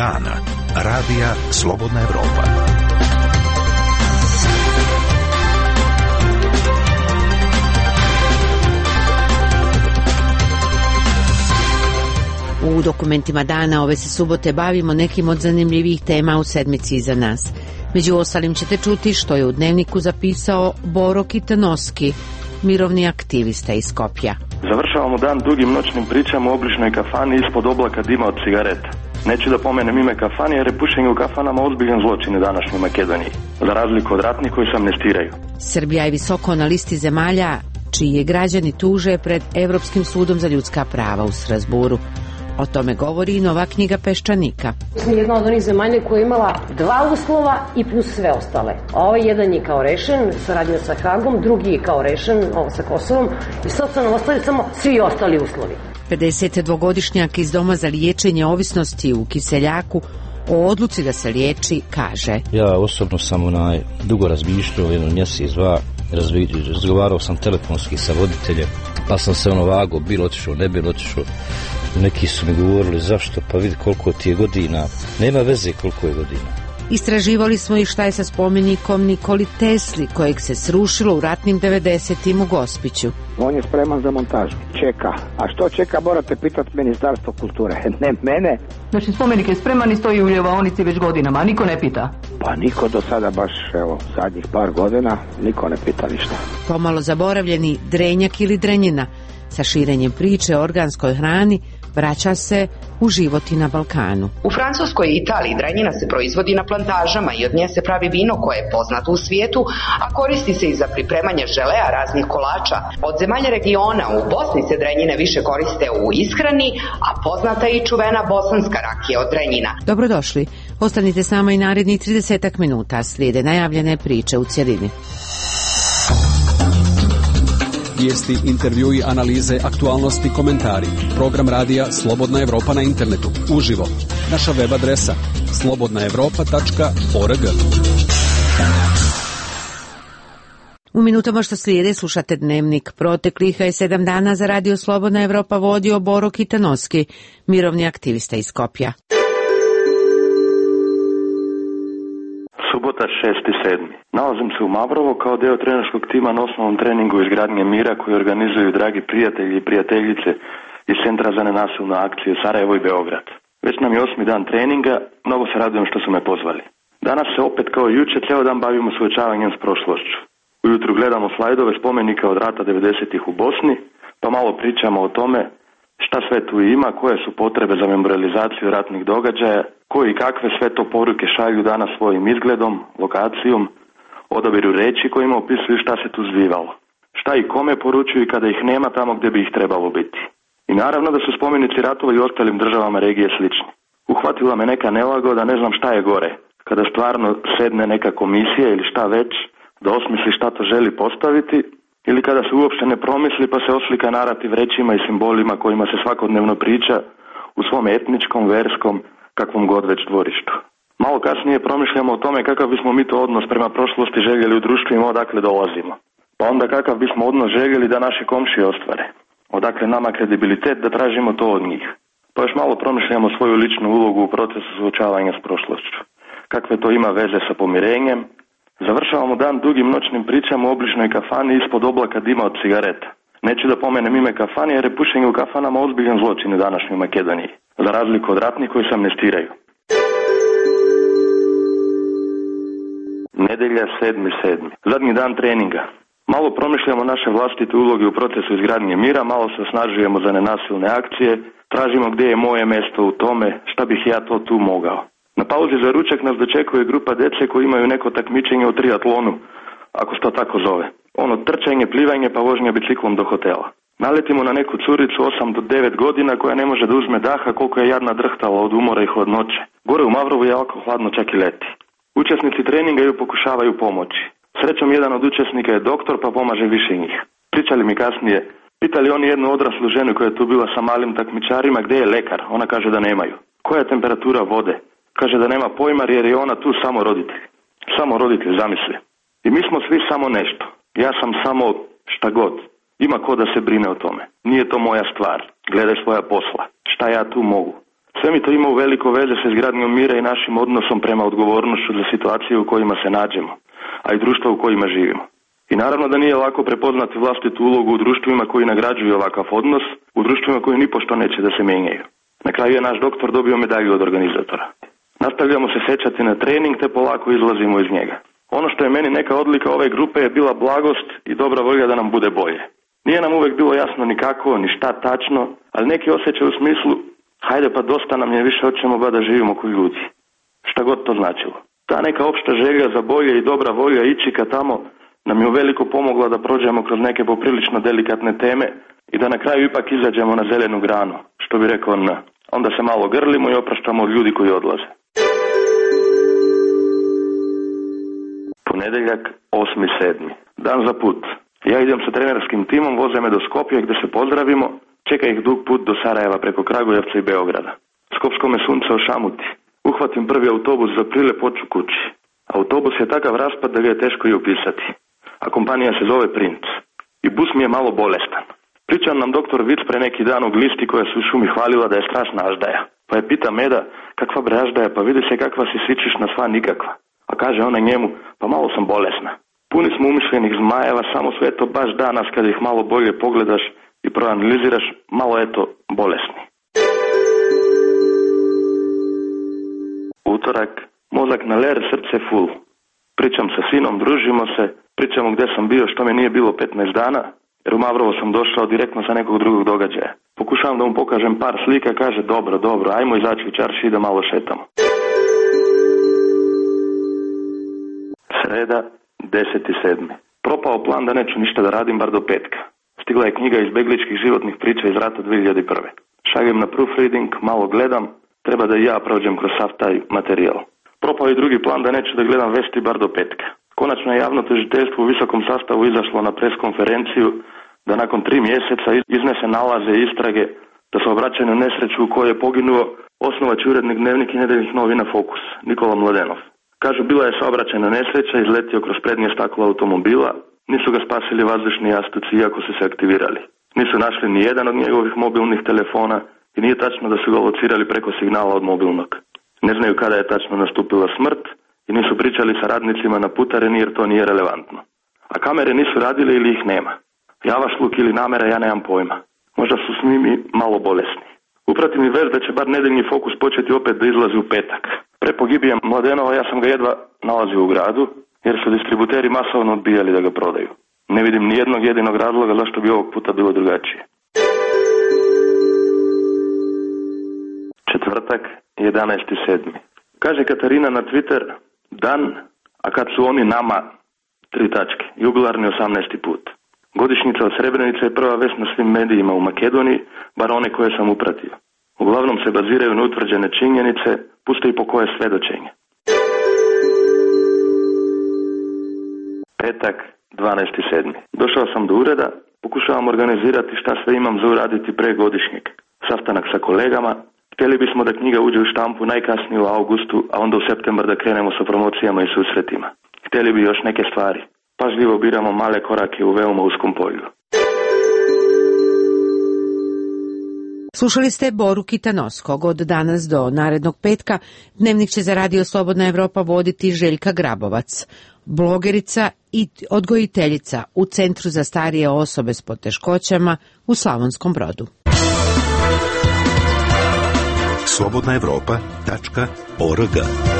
dana. Radija Slobodna Evropa. U dokumentima dana ove se subote bavimo nekim od zanimljivih tema u sedmici iza nas. Među ostalim ćete čuti što je u dnevniku zapisao Boro Kitanoski, mirovni aktivista iz Skopja. Završavamo dan dugim noćnim pričama u obližnoj kafani ispod oblaka dima od cigareta. Neću da pomenem ime kafani jer je pušenje u kafanama ozbiljan zločin u današnjoj Makedoniji, za razliku od ratnih koji se amnestiraju. Srbija je visoko na listi zemalja čiji je građani tuže pred Evropskim sudom za ljudska prava u Strasburu. O tome govori i nova knjiga Peščanika. Smo jedna od onih zemalja koja je imala dva uslova i plus sve ostale. A ovaj jedan je kao rešen, saradnja sa Hagom, drugi je kao rešen, ovo sa Kosovom, i sad su nam ostali samo svi ostali uslovi. pedesetdvogodišnjak iz Doma za liječenje ovisnosti u Kiseljaku o odluci da se liječi kaže: Ja osobno sam onaj dugo razmišljao, jedno mjesec, dva, razgovarao sam telefonski sa voditeljem, pa sam se ono vago, bilo otišao, ne bilo otišao. Neki su mi govorili zašto, pa vidi koliko ti je godina. Nema veze koliko je godina. Istraživali smo i šta je sa spomenikom Nikoli Tesli, kojeg se srušilo u ratnim devedesetim u Gospiću. On je spreman za montažu. Čeka. A što čeka, morate pitati Ministarstvo kulture. Ne mene. Znači spomenik je spreman i stoji u ljevaonici već godinama, a niko ne pita? Pa niko do sada baš, evo, zadnjih par godina, niko ne pita ništa. Pomalo zaboravljeni Drenjak ili Drenjina, sa širenjem priče o organskoj hrani, vraća se u život i na Balkanu. U Francuskoj i Italiji drenjina se proizvodi na plantažama i od nje se pravi vino koje je poznato u svijetu, a koristi se i za pripremanje želea raznih kolača. Od zemalja regiona u Bosni se drenjine više koriste u ishrani, a poznata je i čuvena bosanska rakija od drenjina. Dobrodošli. Ostanite s nama i narednih trideset minuta, slijede najavljene priče u cjelini. Vijesti, intervjui, analize, aktualnosti, komentari. Program radija Slobodna Evropa na internetu. Uživo. Naša web adresa slobodna evropa tačka org. U minutama što slijede slušate dnevnik. Proteklih je sedam dana za radio Slobodna Evropa vodio Boro Kitanoski, mirovni aktivista iz Skopja. Subota šesti sedmi Nalazim se u Mavrovo kao deo trenerskog tima na osnovnom treningu izgradnje mira koji organizuju dragi prijatelji i prijateljice iz Centra za nenasilnu akciju Sarajevo i Beograd. Već nam je osmi dan treninga, mnogo se radujem što su me pozvali. Danas se opet kao i juče cijel dan bavimo suočavanjem s prošlošću. Ujutru gledamo slajdove spomenika od rata devedesetih u Bosni, pa malo pričamo o tome šta sve tu ima, koje su potrebe za memorializaciju ratnih događaja, koji i kakve sve to poruke šalju danas svojim izgledom, lokacijom, odabiru reći kojima opisuju šta se tu zbivalo. Šta i kome poručuju kada ih nema tamo gdje bi ih trebalo biti. I naravno da su spomenici ratova i ostalim državama regije slični. Uhvatila me neka nelagoda, ne znam šta je gore. Kada stvarno sedne neka komisija ili šta već, da osmisli šta to želi postaviti, ili kada se uopšte ne promisli pa se oslika narativ rečima i simbolima kojima se svakodnevno priča u svom etničkom, verskom, kakvom god već dvorištu. Malo kasnije promišljamo o tome kakav bismo mi to odnos prema prošlosti željeli u društvima odakle dolazimo. Pa onda kakav bismo odnos željeli da naši komšije ostvare. Odakle nama kredibilitet da tražimo to od njih. Pa još malo promišljamo svoju ličnu ulogu u procesu suočavanja s prošlošću. Kakve to ima veze sa pomirenjem. Završavamo dan dugim noćnim pričama u obližnoj kafani ispod oblaka dima od cigareta. Neću da pomenem ime kafani jer je pušenje u kafanama ozbiljan zločin u današnjoj Makedoniji, za razliku od ratnih koji se amnestiraju. Nedelja sedmi sedmi Zadnji dan treninga. Malo promišljamo naše vlastite uloge u procesu izgradnje mira, malo se osnažujemo za nenasilne akcije, tražimo gdje je moje mjesto u tome, šta bih ja to tu mogao. Na pauzi za ručak nas dočekuje grupa dece koji imaju neko takmičenje u triatlonu, ako se to tako zove. Ono trčanje, plivanje pa vožnja biciklom do hotela. Naletimo na neku curicu osam do devet godina koja ne može da uzme daha koliko je jadna drhtala od umora i hladnoće. Gore u Mavrovu je jako hladno, čak i leti. Učesnici treninga ju pokušavaju pomoći. Srećom jedan od učesnika je doktor pa pomaže više njih. Pričali mi kasnije, pitali oni jednu odraslu ženu koja je tu bila sa malim takmičarima gdje je lekar, ona kaže da nemaju. Koja je temperatura vode? Kaže da nema pojma jer je ona tu samo roditelj. Samo roditelj, zamisli. I mi smo svi samo nešto. Ja sam samo šta god. Ima ko da se brine o tome. Nije to moja stvar. Gledaj svoja posla. Šta ja tu mogu? Sve mi to ima u veliko veze sa izgradnjom mira i našim odnosom prema odgovornošću za situacije u kojima se nađemo, a i društva u kojima živimo. I naravno da nije lako prepoznati vlastitu ulogu u društvima koji nagrađuju ovakav odnos, u društvima koji nipošto neće da se mijenjaju. Na kraju je naš doktor dobio medalju od organizatora. Nastavljamo se sećati na trening te polako izlazimo iz njega. Ono što je meni neka odlika ove grupe je bila blagost i dobra volja da nam bude bolje. Nije nam uvek bilo jasno ni kako, ni šta tačno, ali neki osjećaj u smislu hajde pa dosta nam je, više hoćemo ba da živimo koji ljudi. Šta god to značilo. Ta neka opšta želja za bolje i dobra volja ići ka tamo nam je uveliko pomogla da prođemo kroz neke poprilično delikatne teme i da na kraju ipak izađemo na zelenu granu, što bi rekao na. Onda se malo grlimo i opraštamo od ljudi koji odlaze. Ponedeljak, osmi sedmi Dan za put. Ja idem sa trenerskim timom, voze me do Skopje gde se pozdravimo, čeka ih dug put do Sarajeva preko Kragujevca i Beograda. Skopsko me sunce ošamuti. Uhvatim prvi autobus za Prile, poču kući. Autobus je takav raspad da ga je teško i opisati. A kompanija se zove Princ. I bus mi je malo bolestan. Pričam nam doktor Vic pre neki dan o glisti koja se u šumi hvalila da je strašna aždaja. Pa je pita Meda, kakva bre aždaja, pa vidi se kakva si sičišna, sva nikakva. A kaže ona njemu, pa malo sam bolesna. Puni smo umišljenih zmajeva, samo su eto baš danas kad ih malo bolje pogledaš i proanaliziraš, malo eto bolesni. Utorak, mozak na ler, srce full. Pričam sa sinom, družimo se, pričamo gde sam bio, što me nije bilo petnaest dana, jer u Mavrovo sam došao direktno sa nekog drugog događaja. Pokušavam da mu pokažem par slika, kaže dobro, dobro, ajmo izaći u čarši i da malo šetamo. Sreda, deseti sedmi Propao plan da neću ništa da radim bar do petka. Stigla je knjiga izbegličkih životnih priča iz rata dve hiljade prve Šaljem na proofreading, malo gledam, treba da i ja prođem kroz sav taj materijal. Propao je drugi plan da neću da gledam vesti bar do petka. Konačno je javno tužiteljstvo u visokom sastavu izašlo na preskonferenciju da nakon tri mjeseca iznese nalaze i istrage da su obraćeni u nesreću u kojoj je poginuo osnovač urednik Dnevnik i nedeljnih novina Fokus, Nikola Mladenov. Kažu, bila je saobraćajna nesreća, izletio kroz prednje staklo automobila, nisu ga spasili vazdušni jastuci iako su se aktivirali. Nisu našli ni jedan od njegovih mobilnih telefona i nije tačno da su ga locirali preko signala od mobilnog. Ne znaju kada je tačno nastupila smrt i nisu pričali sa radnicima na putareni jer to nije relevantno. A kamere nisu radile ili ih nema. Javašluk ili namera, ja nemam pojma. Možda su s njimi malo bolesni. Uprati mi vez da će bar nedeljni Fokus početi opet da izlazi u petak. Pre pogibija Mladenova ja sam ga jedva nalazio u gradu jer su distributeri masovno odbijali da ga prodaju. Ne vidim ni jednog jedinog razloga zašto bi ovog puta bilo drugačije. Četvrtak, jedanaesti sedmi Kaže Katarina na Twitter, dan, a kad su oni nama, tri tačke, jubilarni osamnaesti put. Godišnjica od Srebrenice je prva vest na svim medijima u Makedoniji, bar one koje sam upratio. Uglavnom se baziraju na utvrđene činjenice, puste i po koje svedočenje. Petak, dvanaesti sedmi Došao sam do ureda, pokušavam organizirati šta sve imam za uraditi pre godišnjeg. Sastanak sa kolegama, htjeli bismo da knjiga uđe u štampu najkasnije u augustu, a onda u septembar da krenemo sa promocijama i susretima. Htjeli bi još neke stvari. Pažljivo biramo male korake u veoma uskom polju. Slušali ste Boru Kitanovskog. Od danas do narednog petka Dnevnik će za Radio Slobodna Evropa voditi Željka Grabovac, blogerica i odgojiteljica u Centru za starije osobe s poteškoćama u Slavonskom Brodu. slobodna evropa tačka org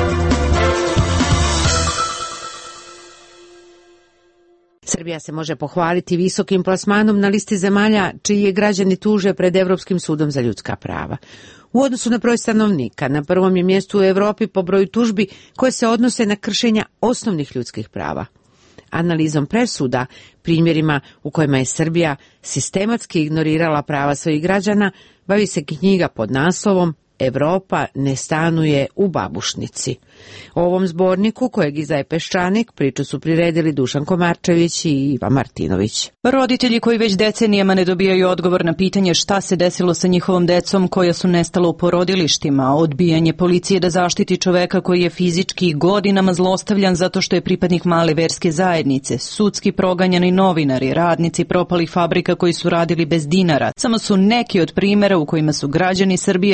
Srbija se može pohvaliti visokim plasmanom na listi zemalja čiji je građani tuže pred Evropskim sudom za ljudska prava. U odnosu na broj stanovnika, na prvom je mjestu u Evropi po broju tužbi koje se odnose na kršenja osnovnih ljudskih prava. Analizom presuda, primjerima u kojima je Srbija sistematski ignorirala prava svojih građana, bavi se knjiga pod naslovom Evropa ne stanuje u babušnici. O ovom zborniku, kojeg izdaje Peščanik, priču su priredili Dušan Komarčević i Iva Martinović. Roditelji koji već decenijama ne dobijaju odgovor na pitanje šta se desilo sa njihovom decom koja su nestala u porodilištima, odbijanje policije da zaštiti čoveka koji je fizički godinama zlostavljan zato što je pripadnik male verske zajednice, sudski proganjani novinari, radnici propalih fabrika koji su radili bez dinara, samo su neki od primjera u kojima su građani Srbije tužili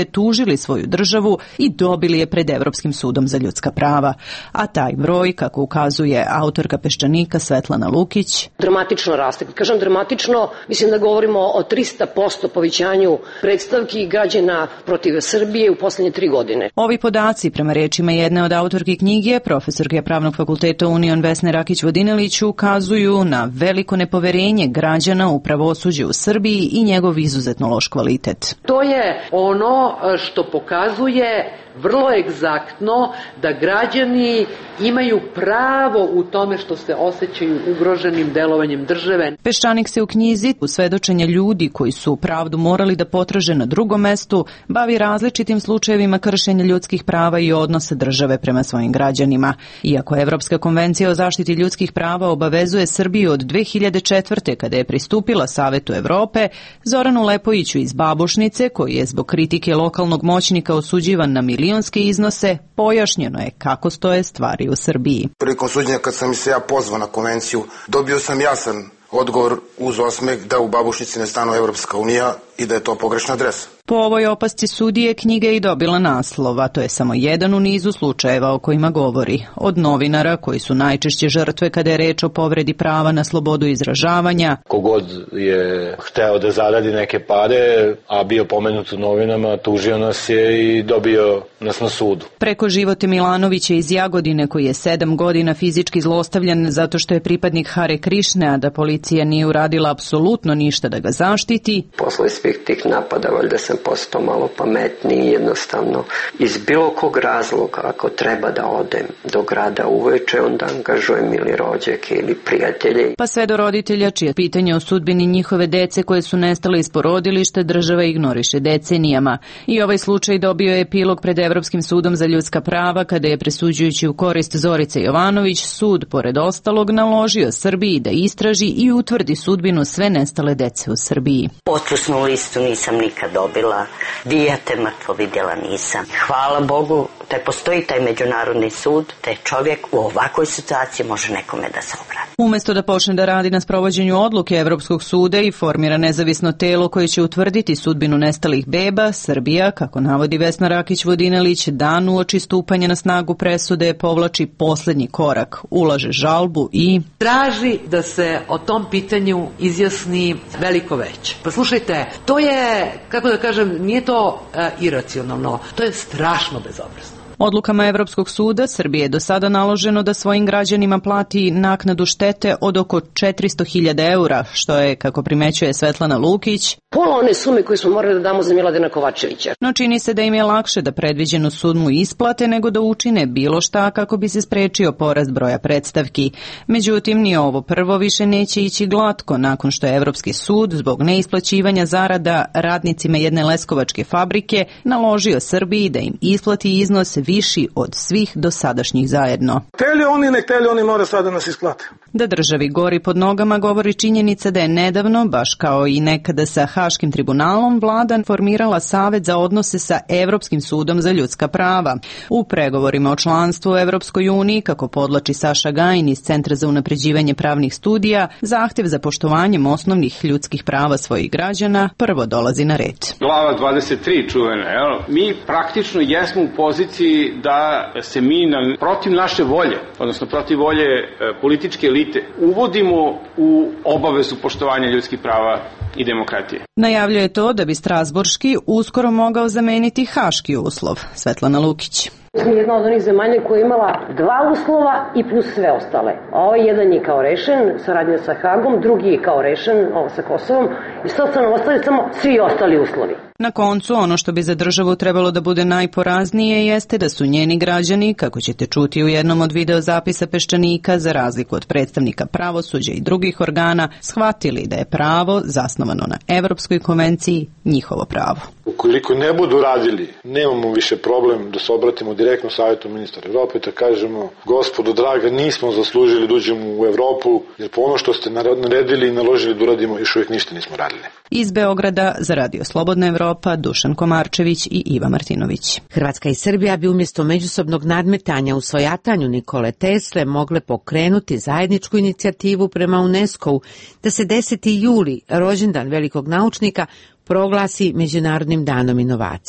napustili svoju državu i dobili je pred Evropskim sudom za ljudska prava. A taj broj, kako ukazuje autorka Peščanika Svetlana Lukić, dramatično raste. Kad kažem dramatično, mislim da govorimo o trista posto povećanju predstavki građana protiv Srbije u poslednje tri godine. Ovi podaci, prema rečima jedne od autorki knjige, profesorke Pravnog fakulteta Union Vesne Rakić-Vodinelić, ukazuju na veliko nepoverenje građana u pravosuđe u Srbiji i njegov izuzetno loš kvalitet. To je ono što pokazuje vrlo egzaktno da građani imaju pravo u tome što se osjećaju ugroženim delovanjem države. Peščanik se u knjizi u svedočenje ljudi koji su pravdu morali da potraže na drugom mestu bavi različitim slučajevima kršenja ljudskih prava i odnosa države prema svojim građanima. Iako Evropska konvencija o zaštiti ljudskih prava obavezuje Srbiju od dve hiljade četvrte. kada je pristupila Savetu Evrope, Zoranu Lepojiću iz Babušnice, koji je zbog kritike lokalnog moćnika osuđivan na milionske iznose, pojašnjeno je kako stoje stvari u Srbiji. Prilikom suđenja kad sam se ja pozvao na konvenciju, dobio sam jasan odgovor uz osmeh da u Babušnici ne stanu Evropska unija i da je to pogrešna adresa. Po ovoj opasci sudije knjiga je i dobila naslov, a to je samo jedan u nizu slučajeva o kojima govori. Od novinara, koji su najčešće žrtve kada je reč o povredi prava na slobodu izražavanja. Kogod je hteo da zaradi neke pare, a bio pomenut u novinama, tužio nas je i dobio nas na sudu. Preko Živote Milanovića iz Jagodine, koji je sedam godina fizički zlostavljan zato što je pripadnik Hare Krišne, a da policija nije uradila apsolutno ništa da ga zaštiti. Posle svih tih napada, valjda sam postao malo pametniji, jednostavno iz bilo kog razloga, ako treba da odem do grada uveče, onda angažujem ili rođake ili prijatelje. Pa sve do roditelja, čije pitanje o sudbini njihove dece koje su nestale iz porodilišta država ignoriše decenijama. I ovaj slučaj dobio je epilog pred Evropskim sudom za ljudska prava, kada je, presuđujući u korist Zorice Jovanović, sud, pored ostalog, naložio Srbiji da istraži i utvrdi sudbinu sve nestale dece u Srbiji. Otrusnu listu nisam nikad dobila, dijete mrtvo vidjela nisam. Hvala Bogu da postoji taj međunarodni sud, da je čovjek u ovakvoj situaciji može nekome da se obrati. Umesto da počne da radi na sprovođenju odluke Evropskog suda i formira nezavisno telo koje će utvrditi sudbinu nestalih beba, Srbija, kako navodi Vesna Rakić-Vodinelić, dan uoči stupanja na snagu presude povlači poslednji korak, ulaže žalbu i traži da se o tom pitanju izjasni veliko veće. Pa slušajte, to je, kako da kažem, nije to uh, iracionalno, to je strašno bezobrazno. Odlukama Evropskog suda Srbije je do sada naloženo da svojim građanima plati naknadu štete od oko četiristo hiljada eura, što je, kako primećuje Svetlana Lukić, pola one sume koje smo morali da damo za Miladina Kovačevića. No čini se da im je lakše da predviđenu sumu isplate nego da učine bilo šta kako bi se sprečio porast broja predstavki. Međutim, ni ovo prvo više neće ići glatko nakon što je Evropski sud zbog neisplaćivanja zarada radnicima jedne leskovačke fabrike naložio Srbiji da im isplati iznos viši od svih dosadašnjih zajedno. Teli oni, ne teli oni, mora sada nas isplate. Da državi gori pod nogama govori činjenica da je nedavno, baš kao i nekada sa Haškim tribunalom, vlada formirala Savet za odnose sa Evropskim sudom za ljudska prava. U pregovorima o članstvu u Evropskoj uniji, kako podlači Saša Gajin iz Centra za unapređivanje pravnih studija, zahtev za poštovanjem osnovnih ljudskih prava svojih građana prvo dolazi na red. Glava dvadeset tri čuvena, jel? Mi praktično jesmo u poziciji da se mi na, protiv naše volje, odnosno protiv volje e, političke elite, uvodimo u obavezu poštovanja ljudskih prava i demokratije. Najavljuje to da bi Strasburški uskoro mogao zameniti Haški uslov. Svetlana Lukić. Smo jedna od onih zemalja koja je imala dva uslova i plus sve ostale. Ovaj jedan je kao rešen, saradnja sa Hagom, drugi je kao rešen, ovo sa Kosovom, i sad su nam ostali samo svi ostali uslovi. Na koncu, ono što bi za državu trebalo da bude najporaznije jeste da su njeni građani, kako ćete čuti u jednom od videozapisa Peščanika, za razliku od predstavnika pravosuđa i drugih organa, shvatili da je pravo zasnovano na Evropskoj konvenciji njihovo pravo. Ukoliko ne budu radili, nemamo više problem da se obratimo direktno Savjetu ministara Evrope, da kažemo, gospodo draga, nismo zaslužili da uđemo u Evropu, jer po ono što ste naredili i naložili da uradimo, još uvijek ništa nismo radili. Iz Beograda za Radio Slobodna Evropa, Dušan Komarčević i Iva Martinović. Hrvatska i Srbija bi umjesto međusobnog nadmetanja u svojatanju Nikole Tesle mogle pokrenuti zajedničku inicijativu prema UNESCO-u da se deseti juli, rođendan velikog naučnika, proglasi Međunarodnim danom inovacija.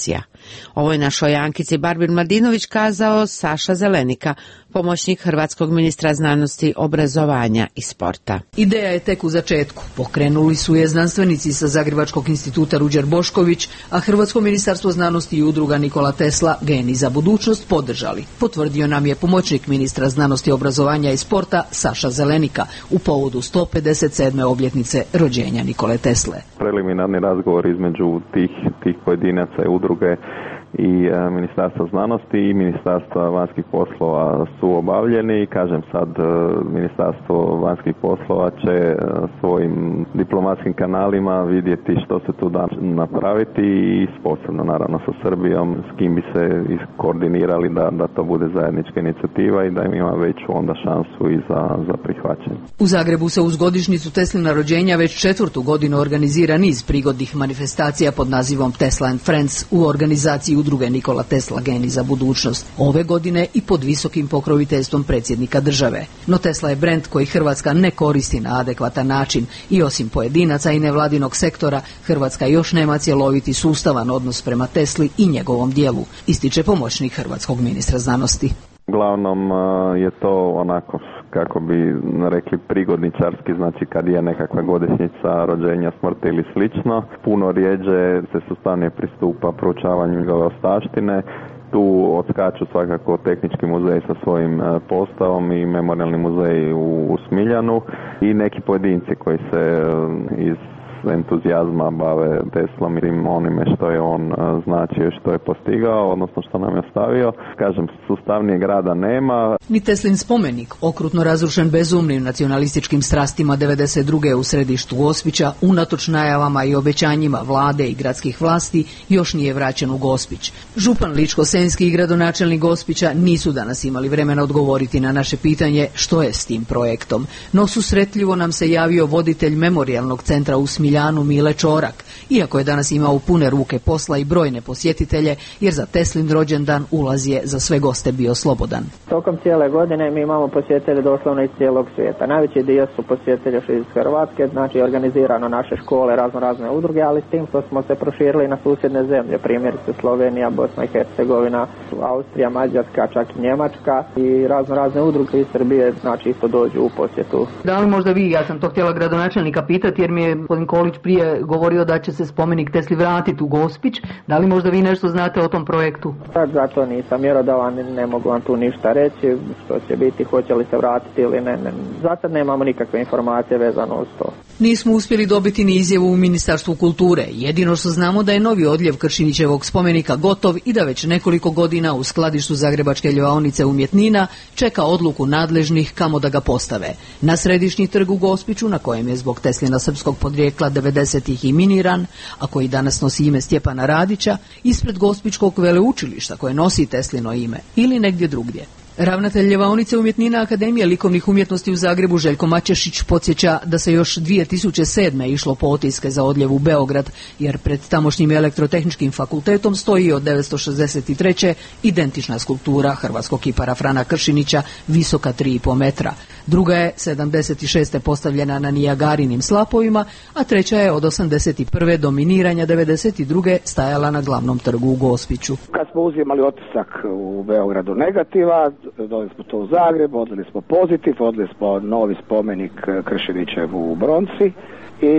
Ovo je našoj Ankici Barbir-Mladinović kazao Saša Zelenika, pomoćnik hrvatskog ministra znanosti, obrazovanja i sporta. Ideja je tek u začetku. Pokrenuli su je znanstvenici sa Zagrebačkog instituta Ruđer Bošković, a Hrvatsko ministarstvo znanosti i udruga Nikola Tesla Geni za budućnost podržali. Potvrdio nam je pomoćnik ministra znanosti, obrazovanja i sporta Saša Zelenika u povodu sto pedeset sedme obljetnice rođenja Nikole Tesle. Preliminarni razgovor između tih, tih pojedinaca i udruge i e, Ministarstva znanosti i Ministarstva vanjskih poslova su obavljeni i kažem sad e, Ministarstvo vanjskih poslova će e, svojim diplomatskim kanalima vidjeti što se tu da napraviti i posebno naravno sa Srbijom s kim bi se koordinirali da, da to bude zajednička inicijativa i da im ima veću onda šansu i za, za prihvaćanje. U Zagrebu se uz godišnjicu Teslina rođenja već četvrtu godinu organizira niz prigodnih manifestacija pod nazivom Tesla and Friends u organizaciji udruge Nikola Tesla Geni za budućnost. Ove godine i pod visokim pokroviteljstvom predsjednika države. No Tesla je brend koji Hrvatska ne koristi na adekvatan način i osim pojedinaca i nevladinog sektora, Hrvatska još nema cjeloviti sustavan odnos prema Tesli i njegovom dijelu, ističe pomoćnik hrvatskog ministra znanosti. Uglavnom je to onako, kako bi rekli, prigodničarski, znači kad je nekakva godišnjica rođenja, smrti ili slično. Puno rijeđe se sustavnije pristupa proučavanju njegove ostavštine. Tu odskaču svakako Tehnički muzej sa svojim postavom i Memorijalni muzej u Smiljanu i neki pojedinci koji se iz entuzijazma bave Teslom i onime što je on značio i što je postigao, odnosno što nam je ostavio. Kažem, sustavnijeg rada nema. Ni Teslin spomenik, okrutno razrušen bezumnim nacionalističkim strastima devedeset druge u središtu Gospića, unatoč najavama i obećanjima vlade i gradskih vlasti, još nije vraćen u Gospić. Župan Ličko-senjski i gradonačelnik Gospića nisu danas imali vremena odgovoriti na naše pitanje što je s tim projektom. No susretljivo nam se javio voditelj Memorijalnog centra u Smiljanu Mile Čorak, iako je danas imao pune ruke posla i brojne posjetitelje, jer za Teslin rođendan ulaz je za sve goste bio slobodan. Tokom cijele godine mi imamo posjetitelje doslovno iz cijelog svijeta. Najveći dio su posjetitelji iz Hrvatske, znači organizirano naše škole, razno razne udruge, ali s tim što smo se proširili na susjedne zemlje, primjerice Slovenija, Bosna i Hercegovina, Austrija, Mađarska, čak i Njemačka i razno razne udruge iz Srbije, znači isto dođu u posjetu. Da li možda vi, ja sam to htjela gradonačelnika pitati, jer mi je gospodin Kolić prije govorio da će se spomenik Tesli vratiti u Gospić. Da li možda vi nešto znate o tom projektu? Sad zato nisam mjerodavan, ne mogu vam tu ništa reći, što će biti, hoće li se vratiti ili ne. ne. Zato nemamo nikakve informacije vezano uz to. Nismo uspjeli dobiti ni izjavu u Ministarstvu kulture. Jedino što znamo da je novi odljev Kršinićevog spomenika gotov i da već nekoliko godina u skladištu Zagrebačke ljevaonice umjetnina čeka odluku nadležnih kamo da ga postave. Na središnji trg u Gospiću, na kojem je zbog Teslina srpskog podrijekla devedesetih i miniran, a koji danas nosi ime Stjepana Radića, ispred Gospićkog veleučilišta koje nosi Teslino ime, ili negdje drugdje. Ravnatelj ljevaonice umjetnina Akademije likovnih umjetnosti u Zagrebu Željko Mačešić podsjeća da se još dvije tisuće sedme išlo po otiske za odljev u Beograd, jer pred tamošnjim elektrotehničkim fakultetom stoji od devetsto šezdeset treće identična skulptura hrvatskog kipara Frana Kršinića visoka tri i po metra. Druga je sedamdeset šeste postavljena na Nijagarinim slapovima, a treća je od osamdeset prve do miniranja devedeset druge stajala na glavnom trgu u Gospiću. Kad smo uzimali otisak u Beogradu negativa, dodali smo to u Zagreb, odli smo pozitiv, odli smo novi spomenik Kršinićev u Bronci i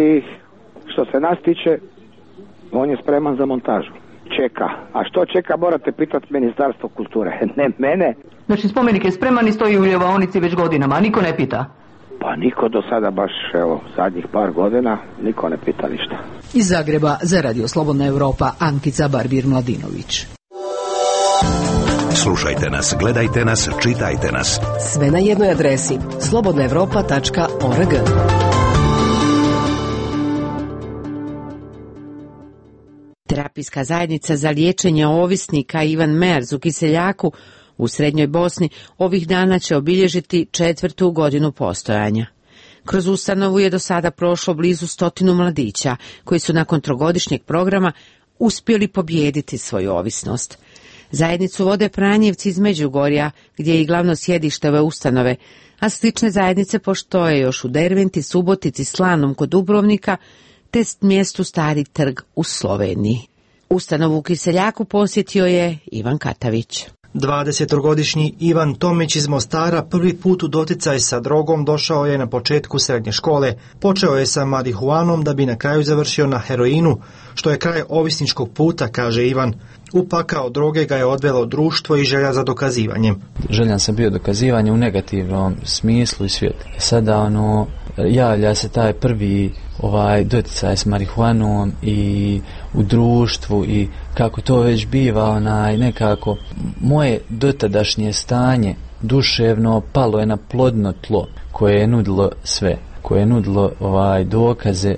što se nas tiče, on je spreman za montažu. Čeka. A što čeka morate pitati Ministarstvo kulture, ne mene. Znači spomenik je spreman i stoji u ljevaonici već godinama, a niko ne pita? Pa niko do sada baš, evo, zadnjih par godina, niko ne pita ništa. Iz Zagreba za Radio Slobodna Evropa, Ankica Barbir-Mladinović. Slušajte nas, gledajte nas, čitajte nas. Sve na jednoj adresi slobodna evropa tačka org. Terapijska zajednica za liječenje ovisnika Ivan Merz u Kiseljaku u Srednjoj Bosni ovih dana će obilježiti četvrtu godinu postojanja. Kroz ustanovu je do sada prošlo blizu stotinu mladića koji su nakon trogodišnjeg programa uspjeli pobijediti svoju ovisnost. Zajednicu vode Pranjevci iz Međugorja, gdje je i glavno sjedište ove ustanove, a slične zajednice postoje još u Derventi, Subotici, Slanom kod Dubrovnika, te mjestu Stari trg u Sloveniji. Ustanovu u Kiseljaku posjetio je Ivan Katavić. dvadesetogodišnji Ivan Tomić iz Mostara prvi put u doticaj sa drogom došao je na početku srednje škole. Počeo je sa marihuanom da bi na kraju završio na heroinu, što je kraj ovisničkog puta, kaže Ivan. U pakao droge ga je odvelo društvo i želja za dokazivanjem. Željan sam bio dokazivanje u negativnom smislu i svijetu. Sada ono, javlja se taj prvi ovaj doticaj s marihuanom i u društvu i kako to već biva, onaj nekako moje dotadašnje stanje duševno palo je na plodno tlo koje je nudilo sve, koje je nudilo ovaj dokaze,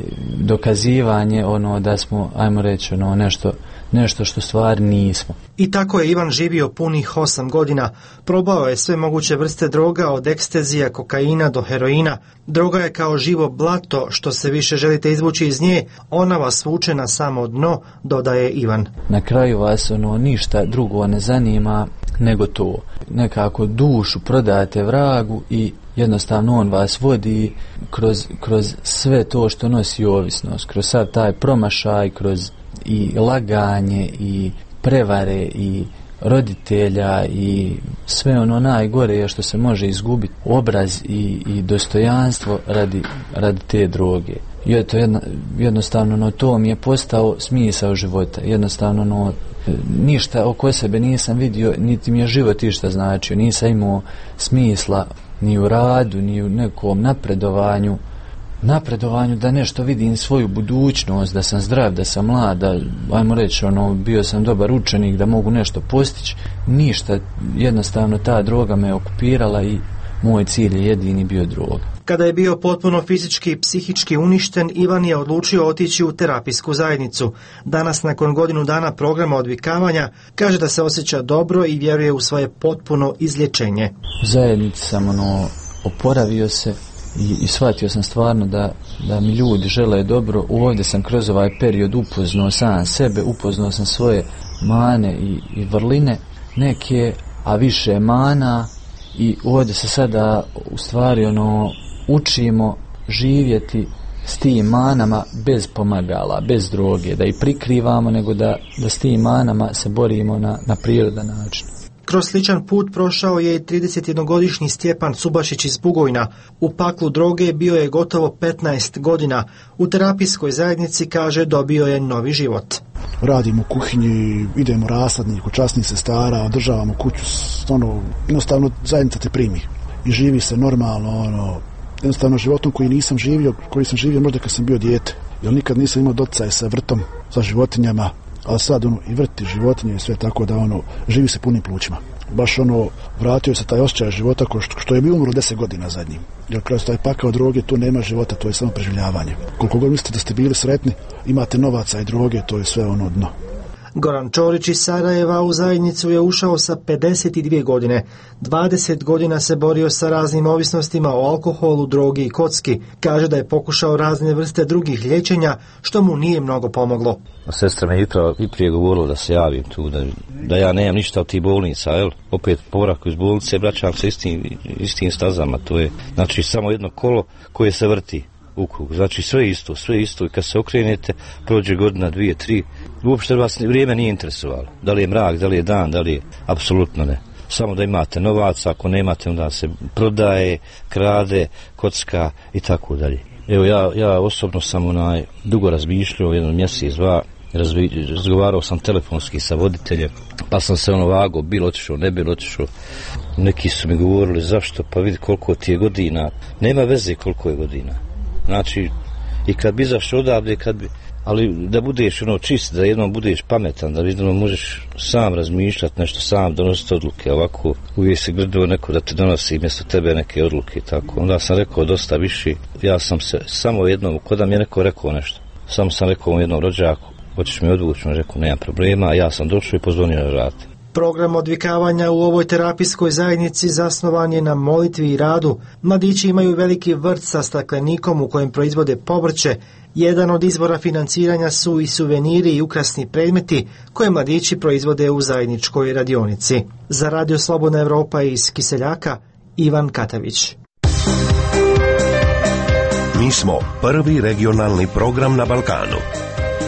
dokazivanje ono da smo, ajmo reći, ono nešto nešto što stvari nismo. I tako je Ivan živio punih osam godina. Probao je sve moguće vrste droga, od ekstazija, kokaina do heroina. Droga je kao živo blato, što se više želite izvući iz nje, ona vas vuče na samo dno, dodaje Ivan. Na kraju vas ono ništa drugo ne zanima nego to. Nekako dušu prodajete vragu i jednostavno on vas vodi kroz, kroz sve to što nosi ovisnost, kroz sad taj promašaj, kroz i laganje i prevare i roditelja i sve ono najgore što se može izgubiti, obraz i, i dostojanstvo radi, radi te droge. I to jedno, jednostavno no, to mi je postao smisao života. Jednostavno no, ništa oko sebe nisam vidio, niti mi je život išta značio. Nisam imao smisla ni u radu, ni u nekom napredovanju. napredovanju da nešto vidim svoju budućnost, da sam zdrav, da sam mlad, da, ajmo reći, ono, bio sam dobar učenik, da mogu nešto postići. Ništa, jednostavno ta droga me okupirala i moj cilj je jedini bio droga. Kada je bio potpuno fizički i psihički uništen, Ivan je odlučio otići u terapijsku zajednicu. Danas, nakon godinu dana programa odvikavanja, kaže da se osjeća dobro i vjeruje u svoje potpuno izlječenje. U zajednici sam ono, oporavio se i, i shvatio sam stvarno da, da mi ljudi žele dobro. Ovdje sam kroz ovaj period upoznao sam sebe, upoznao sam svoje mane i, i vrline neke, a više mana, i ovdje se sada u stvari ono učimo živjeti s tim manama bez pomagala, bez droge, da ih prikrivamo, nego da, da s tim manama se borimo na, na prirodan način. Kroz sličan put prošao je i tridesetjednogodišnji Stjepan Subašić iz Bugojna. U paklu droge bio je gotovo petnaest godina. U terapijskoj zajednici, kaže, dobio je novi život. Radimo u kuhinji, idemo rasladni kod časnih sestara, održavamo kuću, ono, jednostavno zajednica te primi i živi se normalno, ono, jednostavno životom koji nisam živio, koji sam živio možda kad sam bio dijete, jer nikad nisam imao doticaj sa vrtom, sa životinjama, ali sad ono, i vrti životinje i sve, tako da ono, živi se punim plućima. Baš ono, vratio se taj osjećaj života ko što, što je bi umro deset godina zadnjim. Jer kroz taj pakao droge tu nema života, to je samo preživljavanje. Koliko god mislite da ste bili sretni, imate novaca i droge, to je sve ono dno. Goran Čorić iz Sarajeva u zajednicu je ušao sa pedeset dvije godine. dvadeset godina se borio sa raznim ovisnostima o alkoholu, drogi i kocki. Kaže da je pokušao razne vrste drugih liječenja, što mu nije mnogo pomoglo. Sestra me jutra i prije govorila da se javim tu, da, da ja nemam ništa od tih bolnica, jel? Opet povraku iz bolnice, vraćam se istim, istim stazama, to je znači samo jedno kolo koje se vrti u krug. Znači sve isto, sve isto, i kad se okrenete, prođe godina, dvije, tri, uopšte vas vrijeme nije interesovalo. Da li je mrak, da li je dan, da li je, apsolutno ne. Samo da imate novac, ako nemate, onda se prodaje, krade, kocka i tako dalje. Evo, ja, ja osobno sam onaj dugo razmišljao, jednom mjesec, dva, razvi, razgovarao sam telefonski sa voditeljem, pa sam se ono vago, bilo otišao, ne bilo otišao. Neki su mi govorili zašto, pa vidi koliko ti je godina. Nema veze koliko je godina. Znači, i kad bi izašao odavde, kad bi, ali da budeš ono čist, da jednom budeš pametan, da jednom možeš sam razmišljati nešto, sam donositi odluke, ovako uvijek se grdo neko da te donosi mjesto tebe neke odluke, tako. Onda sam rekao dosta više, ja sam se samo jednom, kod da mi je neko rekao nešto, samo sam rekao jednom rođaku, hoćeš mi odvući, on rekao, nema problema, ja sam došao i pozvonio na vrat. Program odvikavanja u ovoj terapijskoj zajednici zasnovan je na molitvi i radu. Mladići imaju veliki vrt sa staklenikom u kojem proizvode povrće. Jedan od izvora financiranja su i suveniri i ukrasni predmeti koje mladići proizvode u zajedničkoj radionici. Za Radio Slobodna Evropa iz Kiseljaka, Ivan Katavić. Mi smo prvi regionalni program na Balkanu.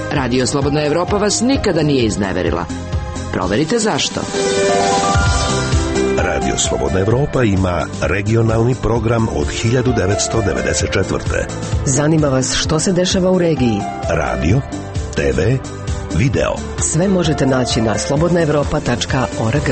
Radio Slobodna Evropa vas nikada nije izneverila. Proverite zašto. Radio Slobodna Evropa ima regionalni program od hiljadu devetsto devedeset četvrte. Zanima vas što se dešava u regiji? Radio, te ve, video. Sve možete naći na slobodna evropa tačka org.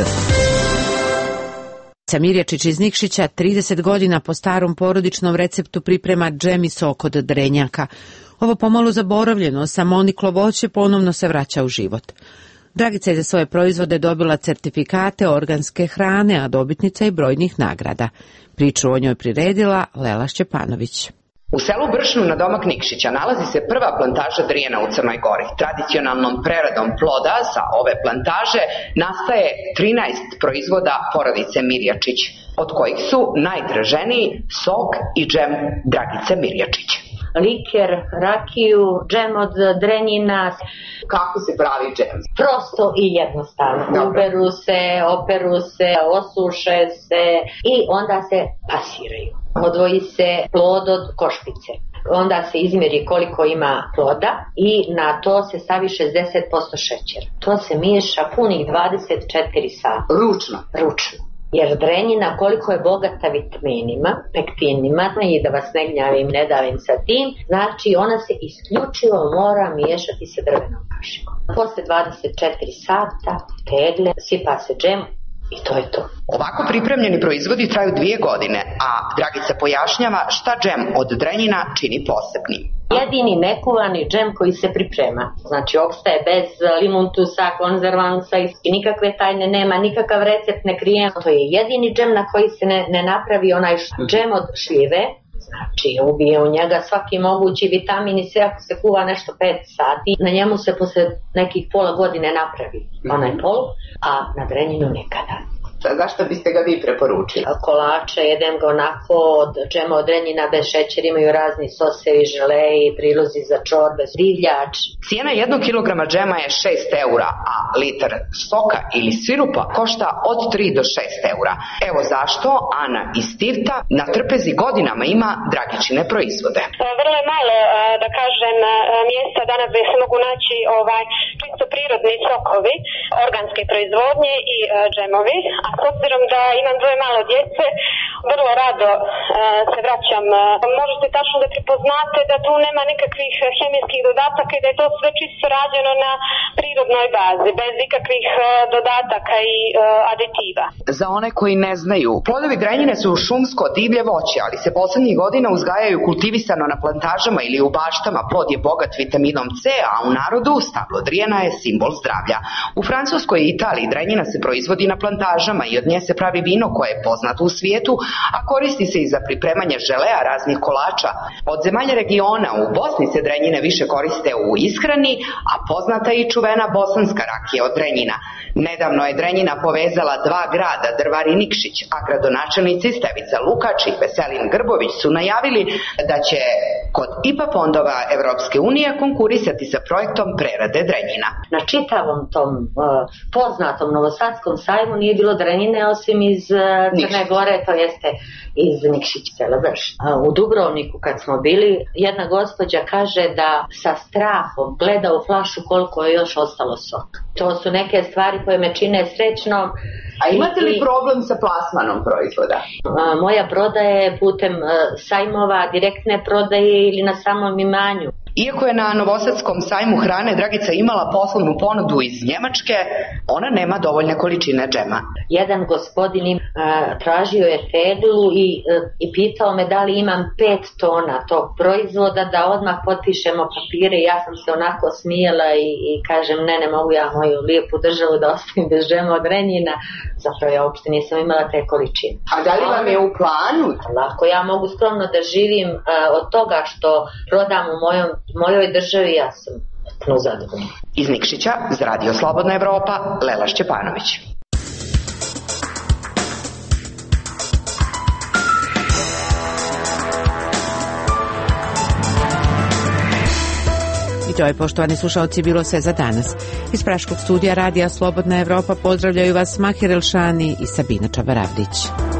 Mirjačić iz Nikšića trideset godina po starom porodičnom receptu priprema džem i sok od drenjaka. Ovo pomalo zaboravljeno samoniklo voće ponovno se vraća u život. Dragica je za svoje proizvode dobila certifikate organske hrane, a dobitnica i brojnih nagrada. Priču o njoj priredila Lela Šćepanović. U selu Bršnu na domak Nikšića nalazi se prva plantaža drijena u Crnoj Gori. Tradicionalnom preradom ploda sa ove plantaže nastaje trinaest proizvoda porodice Mirjačić, od kojih su najtraženiji sok i džem Dragice Mirjačić. Liker, rakiju, džem od drenjina. Kako se pravi džem? Prosto i jednostavno. Dobre. Uberu se, operu se, osuše se i onda se pasiraju. Odvoji se plod od košpice. Onda se izmjeri koliko ima ploda i na to se stavi šezdeset posto šećera. To se miješa punih dvadeset četiri sata. Ručno? Ručno. Jer drenjina koliko je bogata vitaminima, pektinima, i da vas ne gnjavim, ne davim sa tim, znači ona se isključivo mora miješati sa drvenom kašikom. Posle dvadeset četiri sata tegle, sipa se džem i to je to. Ovako pripremljeni proizvodi traju dvije godine, a Dragica pojašnjava šta džem od drenjina čini posebnim. Jedini nekuvani džem koji se priprema. Znači, opstaje bez limuntusa, konzervansa i nikakve tajne nema, nikakav recept ne krije. To je jedini džem na koji se ne, ne napravi onaj džem od šljive. Znači, ubije u njega svaki mogući vitamin i sve ako se kuva nešto pet sati. Na njemu se posle nekih pola godine napravi onaj pol, a na drenjinu nekada. Zašto biste ga vi preporučili? Kolače, jedem ga onako od džema od drenjina bez šećera, imaju razni sosevi, želeji, prilozi za čorbe, divljač. Cijena jednog kilograma džema je šest eura, a litar soka ili sirupa košta od tri do šest eura. Evo zašto Ana iz Tivta na trpezi godinama ima Dragičine proizvode. Vrlo je malo, da kažem, mjesta danas gdje se mogu naći ovaj čisto prirodni sokovi, organske proizvodnje i džemovi. A s obzirom da imam dvoje malo djece, vrlo rado e, se vraćam. Možete tačno da prepoznate da tu nema nikakvih hemijskih dodataka i da je to sve čisto rađeno na prirodnoj bazi, bez ikakvih e, dodataka i e, aditiva. Za one koji ne znaju, plodovi drenjine su šumsko divlje voće, ali se poslednjih godina uzgajaju kultivisano na plantažama ili u baštama. Plod je bogat vitaminom C, a u narodu stablo drijena je simbol zdravlja. U Francuskoj i Italiji drenjina se proizvodi na plantažama i od nje se pravi vino koje je poznato u svijetu, a koristi se i za pripremanje želea raznih kolača. Od zemalja regiona u Bosni se drenjine više koriste u ishrani, a poznata je i čuvena bosanska rakija od drenjina. Nedavno je drenjina povezala dva grada, Drvar i Nikšić, a gradonačelnici Stevica Lukač i Veselin Grbović su najavili da će kod I P A fondova Evropske unije konkurisati sa projektom prerade drenjina. Na čitavom tom uh, poznatom novosadskom sajmu nije bilo drenjine osim iz uh, Crne Gore, to jeste iz Nikšića, sela Brš. Uh, u Dubrovniku kad smo bili, jedna gospođa kaže da sa strahom gleda u flašu koliko je još ostalo soka. To su neke stvari koje me čine srećnom. A imate li problem sa plasmanom proizvoda? Uh, moja prodaja je putem uh, sajmova, direktne prodaje ili na samom imanju. Iako je na Novosadskom sajmu hrane Dragica imala poslovnu ponudu iz Njemačke, ona nema dovoljne količine džema. Jedan gospodin uh, tražio je teglu i, uh, i pitao me da li imam pet tona tog proizvoda da odmah potpišemo papire. Ja sam se onako smijela i, i kažem ne, ne mogu ja moju lijepu državu da ostavim bez džema od drenjina. Zapravo ja uopšte nisam imala te količine. A da li vam je u planu? Lako, ja mogu skromno da živim uh, od toga što prodam u mojom mojoj državi, ja sam potpuno zadovoljna. Iz Nikšića, za Radio Slobodna Evropa, Lela Šćepanović. I to je, poštovani slušalci, bilo sve za danas. Iz Praškog studija Radija Slobodna Evropa pozdravljaju vas Mahir Elšani i Sabina Čabaravdić.